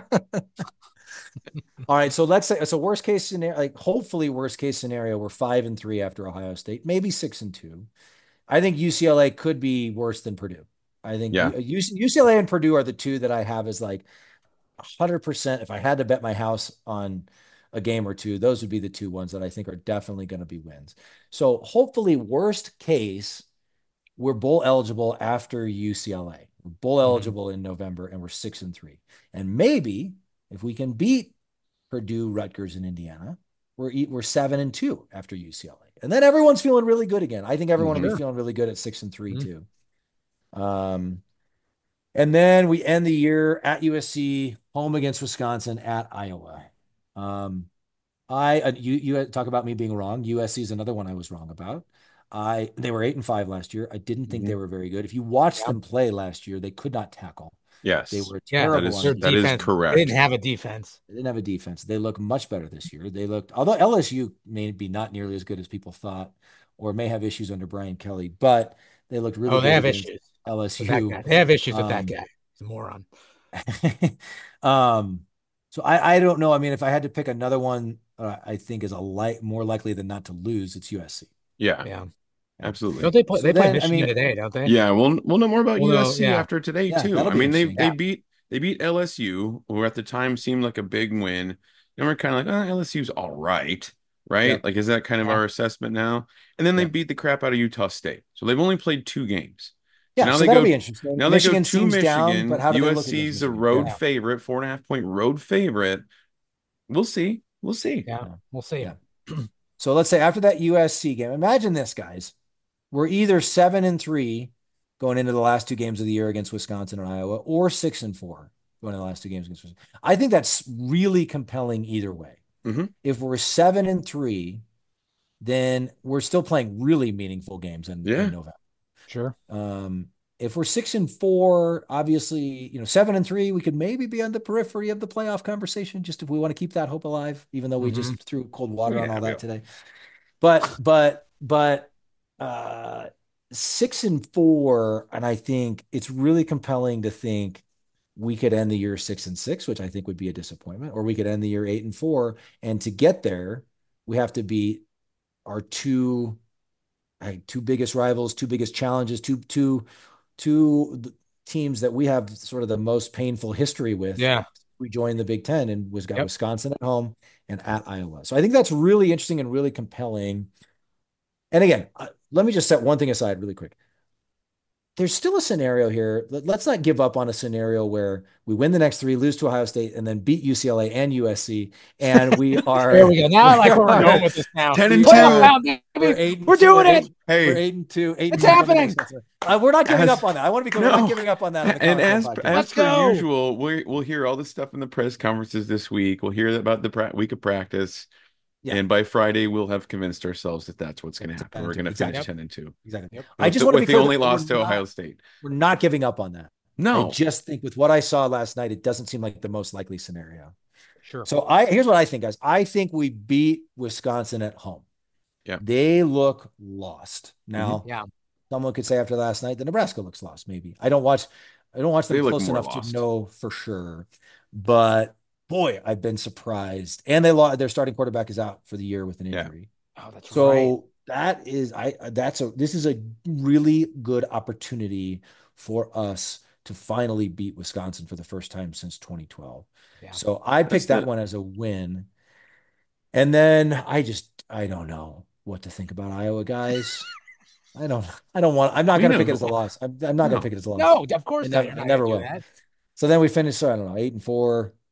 All right, so let's say so worst case scenario, like hopefully worst case scenario, we're five and three after Ohio State, maybe six and two. I think U C L A could be worse than Purdue. I think Yeah. U- U C L A and Purdue are the two that I have as like one hundred percent. If I had to bet my house on a game or two, those would be the two ones that I think are definitely going to be wins. So hopefully, worst case, we're bowl eligible after U C L A. We're bowl Mhm. eligible in November, and we're six and three. And maybe if we can beat Purdue, Rutgers, and Indiana, we're e- we're seven and two after U C L A, and then everyone's feeling really good again. I think everyone will Sure. be feeling really good at six and three Mhm. too. Um, and then we end the year at U S C, home against Wisconsin, at Iowa. Um, I uh, you you talk about me being wrong. U S C is another one I was wrong about. I they were eight and five last year. I didn't think Mhm. they were very good. If you watched Yeah. them play last year, they could not tackle. Yes. They were Yeah, terrible. that is- on their defense. that is defense. correct. They didn't have a defense. They didn't have a defense. They look much better this year. They looked, although L S U may be not nearly as good as people thought, or may have issues under Brian Kelly, but they looked really Oh, good they have against issues L with that S U. guy. They have issues with that Um, guy. He's a moron. um, so I, I don't know. I mean, if I had to pick another one, uh, I think is a light more likely than not to lose, it's U S C. Yeah, Yeah. absolutely. Don't they play? So They play then, I Michigan mean- today, don't they? Yeah, we'll we'll know more about We'll know, U S C yeah. after today Yeah, too. that'll I be mean, they interesting. they Yeah. beat they beat L S U, who at the time seemed like a big win. And we're kind of like, oh, L S U's all right, right? Yep. Like, is that kind of Yeah. our assessment now? And then they Yeah. beat the crap out of Utah State. So they've only played two games. Yeah, now so they that'll go- be interesting. Now Michigan they go to seems down, Michigan. but how do they look against U S C's a Michigan? road Yeah. favorite, four and a half point road favorite. We'll see. We'll see. Yeah, we'll see. Yeah. So let's say after that U S C game, imagine this, guys. We're either seven and three going into the last two games of the year against Wisconsin and Iowa, or six and four going into the last two games against Wisconsin. I think that's really compelling either way. Mhm. If we're seven and three, then we're still playing really meaningful games in, Yeah. in November. Sure. Um, if we're six and four, obviously, you know, seven and three, we could maybe be on the periphery of the playoff conversation, just if we want to keep that hope alive, even though we Mhm. just threw cold water on Yeah, all we- that today. But, but, but, uh, six and four, and I think it's really compelling to think we could end the year six and six, which I think would be a disappointment, or we could end the year eight and four. And to get there, we have to beat our two, uh, two biggest rivals, two biggest challenges, two, two, two teams that we have sort of the most painful history with. Yeah. We joined the Big Ten and was got Yep. Wisconsin at home and at Iowa. So I think that's really interesting and really compelling. And again, uh, let me just set one thing aside really quick. There's still a scenario here. Let- Let's not give up on a scenario where we win the next three, lose to Ohio State, and then beat U C L A and U S C, and we are There we go. Now I like where we're we going are- with this now. ten and Put it two. out, baby. we're eight and We're two, doing we're it. eight- We're Hey, eight and two. Eight It's and two happening. Uh, we're not giving As- up on that. I want to be clear. We're No. not giving up on that. On the and Common as Fan podcast. as Let's per go. usual, we we'll hear all this stuff in the press conferences this week. We'll hear about the pra- week of practice, Yeah. and by Friday we'll have convinced ourselves that that's what's going to It's happen. ten We're and going to two. finish Exactly. ten and two. Exactly. Yep. I just With want to the- be clear with the only that loss we're to not- Ohio State. We're not giving up on that. No, I just think with what I saw last night, it doesn't seem like the most likely scenario. Sure. So I here's what I think, guys. I think we beat Wisconsin at home. Yeah. They look lost. Now, Yeah. someone could say after last night that Nebraska looks lost, maybe. I don't watch I don't watch them They look close more enough lost. to know for sure. But boy, I've been surprised. And they lost their starting quarterback is out for the year with an Yeah. injury. Oh, that's So right. that is I that's a this is a really good opportunity for us to finally beat Wisconsin for the first time since twenty twelve. Yeah. So I That's picked that the- one as a win. And then I just I don't know what to think about Iowa, guys. I don't I don't want I'm not We gonna know. pick it as a loss. I'm, I'm not No. gonna pick it as a loss. No, of course I not. never- You're I not never gonna will. do that. So then we finished, so I don't know, eight and four.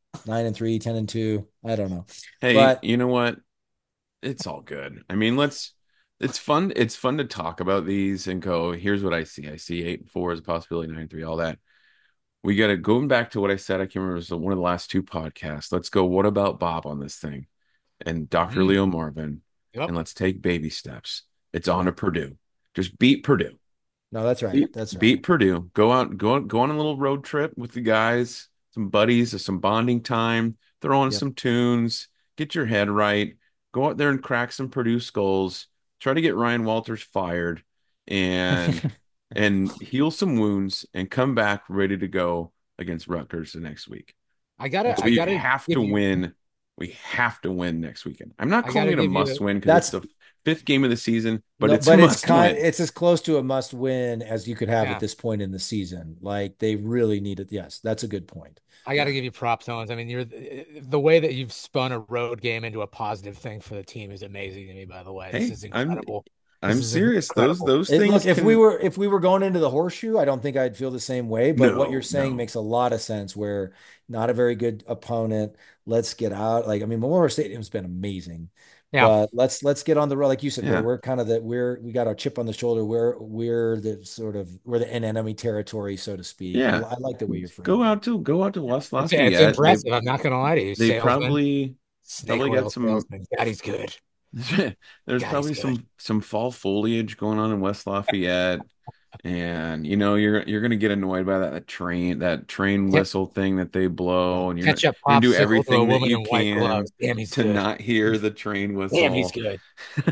Nine and three, ten and two. I don't know. Hey, But you know what? It's all good. I mean, let's it's fun. It's fun to talk about these and go, here's what I see. I see eight and four as a possibility, nine and three, all that. We got to going back to what I said. I can't remember. It was one of the last two podcasts. Let's go. What about Bob on this thing? And doctor Mm. Leo Marvin. Yep. And let's take baby steps. It's on Yeah. to Purdue. Just beat Purdue. no, that's right. Beat, That's right. beat Purdue. Go out, go go on a little road trip with the guys, some buddies, some bonding time. Throw on Yep. some tunes. Get your head right. Go out there and crack some Purdue skulls. Try to get Ryan Walters fired, and and heal some wounds, and come back ready to go against Rutgers the next week. I gotta, So I we gotta have give to you, win. We have to win next weekend. I'm not I calling gotta it a give you. must win because it's That's the fifth game of the season, but no, it's a but it's must kind win. it's as close to a must win as you could have at Yeah, this point in the season. Like they really need it. Yes, that's a good point. I Yeah. gotta give you props, Owens. I mean, you're the way that you've spun a road game into a positive thing for the team is amazing to me. By the way, this Hey, is I'm incredible. This I'm is serious. Those incredible. those It, look, things if we can were if we were going into the horseshoe, I don't think I'd feel the same way. But what you're no, saying no. makes a lot of sense. Where not a very good opponent. Let's get out. Like I mean, Memorial Stadium's been amazing, Yeah, but let's let's get on the road. Like you said, where Yeah. we're kind of the we're we got our chip on the shoulder. We're we're the sort of we're the in enemy territory, so to speak. I, Yeah. I like the way you're Go framing it. out to go out to West it's it's Lafayette. They impressive. I'm not gonna lie to you, they salesman, probably snake probably got oil some salesman. Daddy's good. there's Daddy's probably good. some some fall foliage going on in West Lafayette. And you know you're you're gonna get annoyed by that, that train that train Yep. whistle thing that they Yeah. blow, and you're not Ketchup you're gonna do popsicle to a everything that woman you in white can gloves. Damn, he's to good. not hear the train Damn, he's whistle. good.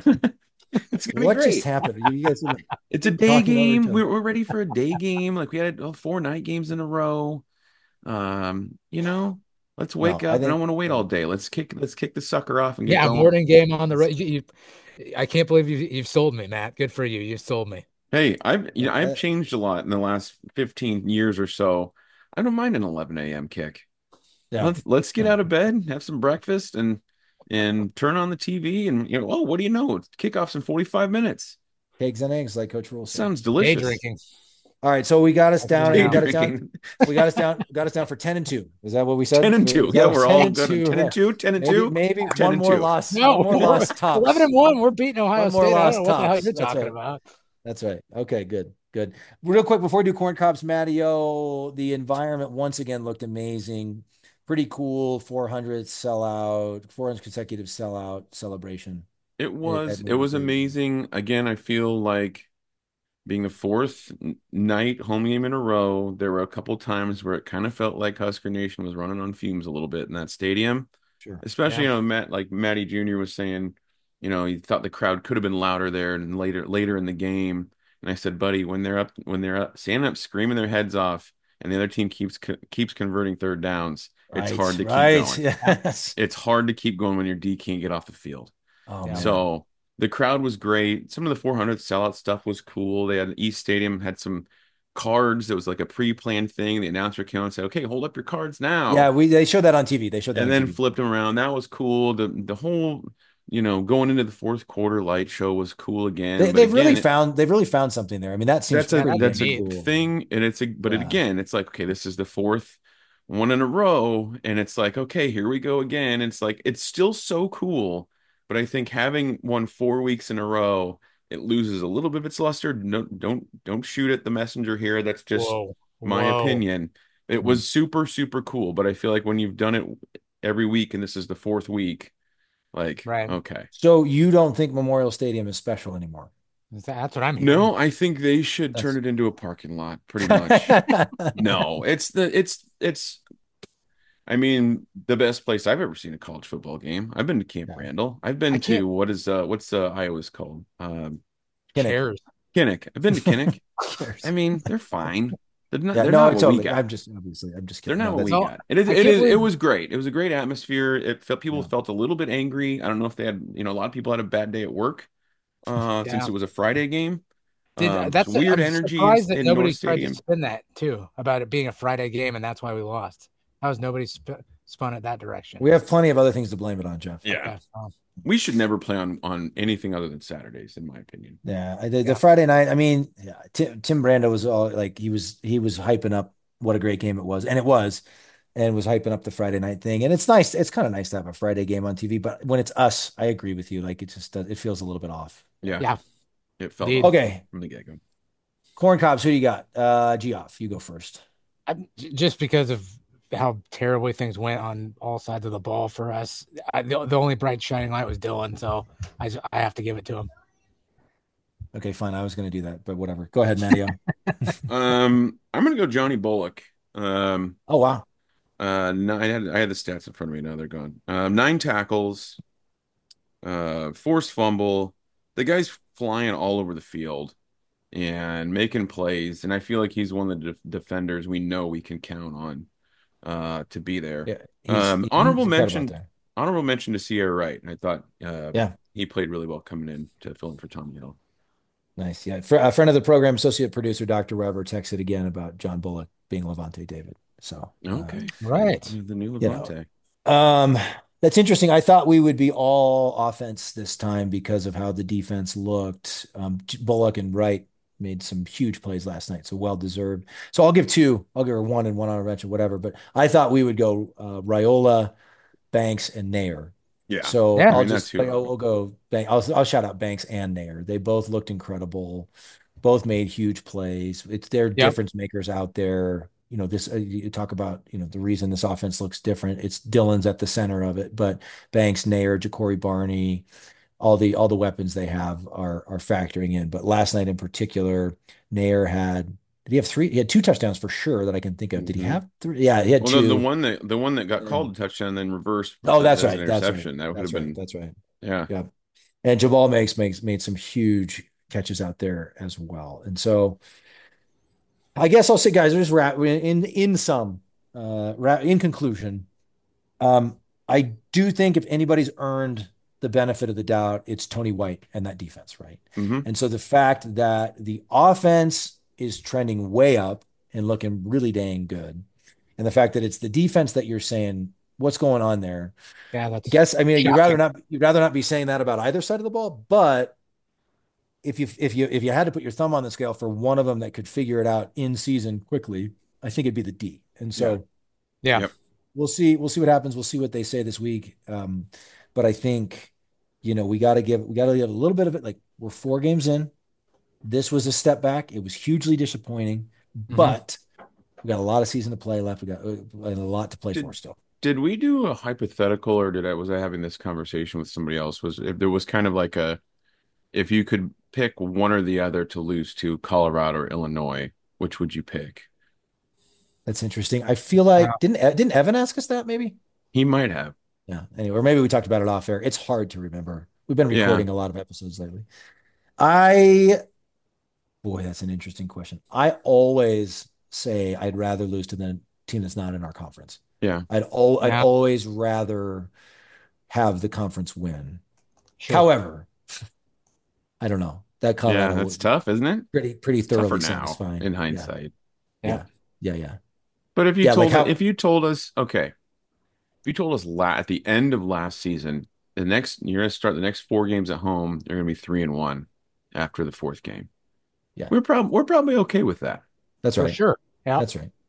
It's gonna be What just great. happened? You guys are It's a day talking over each game. other. We're we're ready for a day game. Like we had uh, four night games in a row. Um, you know, let's wake No, I up. I don't think want to wait yeah. all day. Let's kick let's kick the sucker off and get Yeah, going. morning game on the road. You, you, I can't believe you you've sold me, Matt. Good for you. You've sold me. Hey, I've you Yeah, know I've uh, changed a lot in the last fifteen years or so. I don't mind an eleven a m kick. yeah. Let's let's get Yeah. out of bed, have some breakfast, and and turn on the T V, and you know, oh, what do you know? Kickoff's in forty-five minutes. Eggs and eggs, like Coach Rule said. Sounds Day delicious. drinking. All right, so we got us That's what down. it We Day is got now. us down. drinking. We got us down. Got us down for ten and two. Is that what we said? ten and two. Is Yeah, that we're ten all and good. two? ten and two, ten and Maybe two, maybe ten one and more two. loss. No, One more we're loss eleven and tops. one. We're beating Ohio One more State. I loss don't know what the hell tops. you're That's talking right. about. That's right. Okay, good, good. Real quick before we do corn cobs, Mattio, the environment once again looked amazing. Pretty cool. four hundred sellout, four hundred consecutive sellout celebration It at, was at it Navy was Stadium. amazing. Again, I feel like being the fourth n- night home game in a row, there were a couple times where it kind of felt like Husker Nation was running on fumes a little bit in that stadium. Sure. Especially, Yeah. you know, Matt, like Matty Junior was saying, you know, he thought the crowd could have been louder there and later later in the game. And I said, buddy, when they're up, when they're up, standing up, screaming their heads off, and the other team keeps co- keeps converting third downs, it's Right. hard to keep Right. going. Yes. It's hard to keep going when your D can't get off the field. Oh Yeah. man. So the crowd was great. Some of the four hundred sellout stuff was cool. They had East Stadium had some cards that was like a pre-planned thing. The announcer came out and said, "Okay, hold up your cards now." Yeah, we they showed that on T V. They showed that And on then T V. flipped them around. That was cool. The the whole, you know, going into the fourth quarter light show was cool again. They, But they've really again, it, found they've really found something there. I mean, that seems that's a Yeah, that'd pretty be that's a neat. cool. thing, and it's a but it Yeah. again, it's like, okay, this is the fourth one in a row, and it's like, okay, here we go again. It's like it's still so cool, but I think having won four weeks in a row, it loses a little bit of its luster. No, don't don't shoot at the messenger here. That's just Whoa. my Whoa. opinion. It Mhm. was super, super cool, but I feel like when you've done it every week and this is the fourth week, like, Right. okay. So you don't think Memorial Stadium is special anymore? That's what I'm hearing. No, I think they should That's- turn it into a parking lot, pretty much. No, it's the it's it's I mean, the best place I've ever seen a college football game. I've been to Camp Yeah. Randall. I've I been can't- to what is uh what's uh Iowa's called? Um Kinnick. Cares. Kinnick. I've been to Kinnick. Cares. I mean, they're fine. They're not Yeah, they're no, not what we totally. got. I'm just obviously I'm just They're kidding. not No, what we that's- No, got. It is. I It can't is. It believe- was great. It was a great atmosphere. It felt people Yeah. felt a little bit angry. I don't know if they had, you know, a lot of people had a bad day at work, uh, Yeah. since it was a Friday game. Did, Um, that's it's weird I'm energy surprised that in nobody North tried to Stadium. spin that too about it being a Friday game and that's why we lost. That was nobody sp- spun it that direction. we have plenty of other things to blame it on, Jeff. Yeah, Okay, well, we should never play on on anything other than Saturdays, in my opinion. Yeah, I- the, Yeah. the Friday night. I mean, yeah, Tim, Tim Brando was all like he was he was hyping up what a great game it was, and it was. and was hyping up the Friday night thing. And it's nice. It's kind of nice to have a Friday game on T V, but when it's us, I agree with you. Like it just does, it feels a little bit off. Yeah. Yeah. It felt Indeed. off Okay. from the get-go. Corn Cobs, who do you got? Uh, Geoff, you go first. I, just because of how terribly things went on all sides of the ball for us, I, the, the only bright shining light was Dylan, so I, I have to give it to him. Okay, fine. I was going to do that, but whatever. Go ahead, Matteo. um, I'm going to go Johnny Bullock. Um, Oh, wow. uh, nine, I had I had the stats in front of me. Now they're gone. Um, nine tackles, uh, forced fumble. The guy's flying all over the field and making plays, and I feel like he's one of the de- defenders we know we can count on uh, to be there. Yeah, he's, Um, he's honorable incredible mention, out there. honorable mention to Sierra Wright. I thought, uh, Yeah. he played really well coming in to fill in for Tom Hill. Nice. Yeah. For, a friend of the program, associate producer, Doctor Weber, texted again about John Bullock being Levante David. So, uh, Okay, Right. the new You know, Levante. um, that's interesting. I thought we would be all offense this time because of how the defense looked. Um, Bullock and Wright made some huge plays last night, so well deserved. So I'll give two. I'll give her one and one on a bench or whatever. But I thought we would go uh, Raiola, Banks, and Nair. Yeah. So Yeah. I I'll mean, just that's who I I'll, would- I'll go Bank. I'll I'll shout out Banks and Nair. They both looked incredible. Both made huge plays. It's their difference makers out there. You know, this uh, you talk about, you know, the reason this offense looks different. It's Dylan's at the center of it, but Banks, Nair, Ja'Cory Barney, all the all the weapons they have are are factoring in. But last night in particular, Nair had did he have three? He had two touchdowns for sure that I can think of. Did he Mhm. have three? Yeah, he had Well, two. the, the one that the one that got Yeah. called a touchdown, then reversed. Oh, that's as right. an That's right. interception. That would That's have right. been, That's right. yeah. Yeah. And Jamal makes makes made some huge catches out there as well. And so I guess I'll say, guys, there's wrap in in some uh wrap, in conclusion. Um, I do think if anybody's earned the benefit of the doubt, it's Tony White and that defense, right? hmm And so the fact that the offense is trending way up and looking really dang good, and the fact that it's the defense that you're saying, what's going on there? Yeah, that's I guess I mean you'd shocking. rather not you'd rather not be saying that about either side of the ball, but if you if you if you had to put your thumb on the scale for one of them that could figure it out in season quickly, I think it'd be the D. And so Yeah. Yep. we'll see we'll see what happens. We'll see what they say this week. Um, but I think, you know, we got to give we got to give a little bit of it. Like, we're four games in. This was a step back. It was hugely disappointing, Mhm. but we got a lot of season to play left. We got uh, a lot to play Did- for still. Did we do a hypothetical, or did I was I having this conversation with somebody else? Was if there was kind of like a, if you could pick one or the other to lose to Colorado or Illinois, which would you pick? That's interesting. I feel like Wow. didn't didn't Evan ask us that maybe? He might have. Yeah. Anyway, or maybe we talked about it off air. It's hard to remember. We've been Yeah. recording a lot of episodes lately. I, boy, that's an interesting question. I always say I'd rather lose to the team that's not in our conference. Yeah. I'd al I'd Yeah. always rather have the conference win. Sure. However, I don't know. That Yeah, Colorado that's was tough, isn't it? pretty pretty Tougher thoroughly now satisfying. in Yeah. hindsight. Yeah. Yeah. Yeah. But if you Yeah, told like how- if you told us, okay, if you told us la at the end of last season, the next you're gonna start the next four games at home, they're gonna be three and one after the fourth game. Yeah. We're probably we're probably okay with that. That's For right. sure. Yeah. That's right.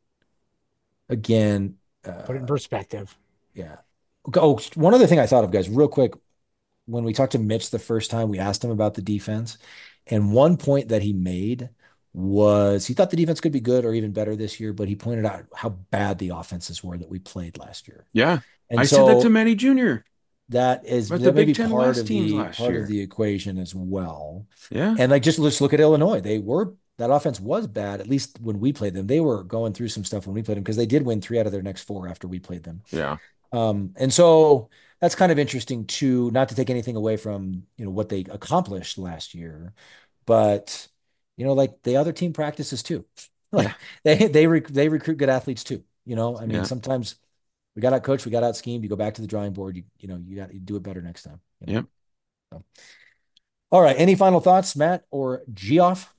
Again, uh, Put it in perspective. yeah. Oh, one other thing I thought of, guys, real quick. When we talked to Mitch the first time, we asked him about the defense. And one point that he made was he thought the defense could be good or even better this year, but he pointed out how bad the offenses were that we played last year. Yeah. And I so said that to Matty Junior that is But that the may Big be Ten part West of teams the last part year. of the equation as well. Yeah. And like, just let's look at Illinois. They were that offense was bad, at least when we played them. They were going through some stuff when we played them because they did win three out of their next four after we played them. Yeah. Um, and so that's kind of interesting too, not to take anything away from, you know, what they accomplished last year, but, you know, like the other team practices too. Like Yeah. they, they, rec they recruit good athletes too. You know, I mean, Yeah. sometimes we got out coached, we got out schemed, you go back to the drawing board, you, you know, you got to do it better next time. You know? Yep. So. All right. Any final thoughts, Matt or Geoff?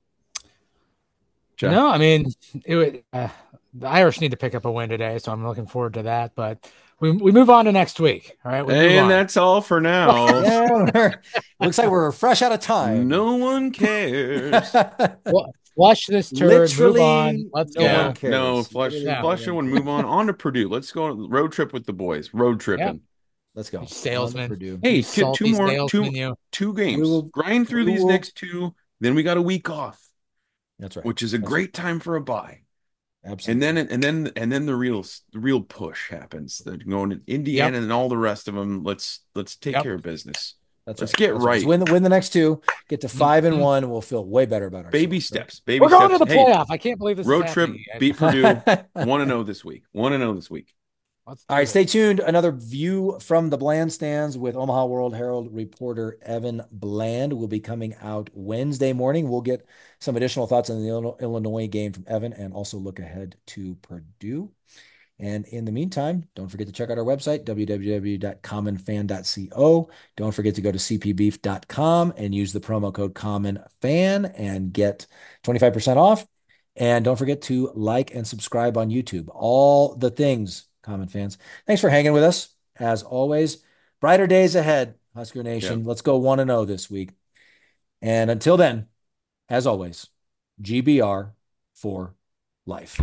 Jeff? No, I mean, it would, uh, the Irish need to pick up a win today, so I'm looking forward to that. But we we move on to next week. All right. We move And on. that's all for now. Yeah, we're- looks like we're fresh out of time. No one cares. Well, Flush this turd. Literally, Move on. Let's no yeah, one cares. no, flush, Literally flush no it one and cares. move on. On to Purdue. Let's go road trip with the boys. Road tripping. Let's go. You salesman. On to Purdue. Hey, You two, salty two more, salesman, two, you. two games. We will- Grind through we these will- next two. Then we got a week off, That's right. which is a That's great time for a bye. Absolutely. And then, and then, and then the real, the real push happens. They're going to Indiana Yep. and all the rest of them. Let's let's take Yep. care of business. That's Let's right. get That's right. Let's win the win the next two. Get to five and Mhm. one. And we'll feel way better about ourselves. Baby right? steps. Baby We're going steps. to the Hey, playoff. I can't believe this road is trip. happening. Beat Purdue. One to zero this week. One to zero this week. Let's do All right, it. stay tuned. Another view from the Bland stands with Omaha World Herald reporter Evan Bland will be coming out Wednesday morning. We'll get some additional thoughts on the Illinois game from Evan and also look ahead to Purdue. And in the meantime, don't forget to check out our website, w w w dot common fan dot co. Don't forget to go to c p beef dot com and use the promo code CommonFan and get twenty-five percent off. And don't forget to like and subscribe on YouTube. All the things, Common fans. Thanks for hanging with us. As always, brighter days ahead, Husker Nation. Yep. Let's go one and oh this week. And until then, as always, G B R for life.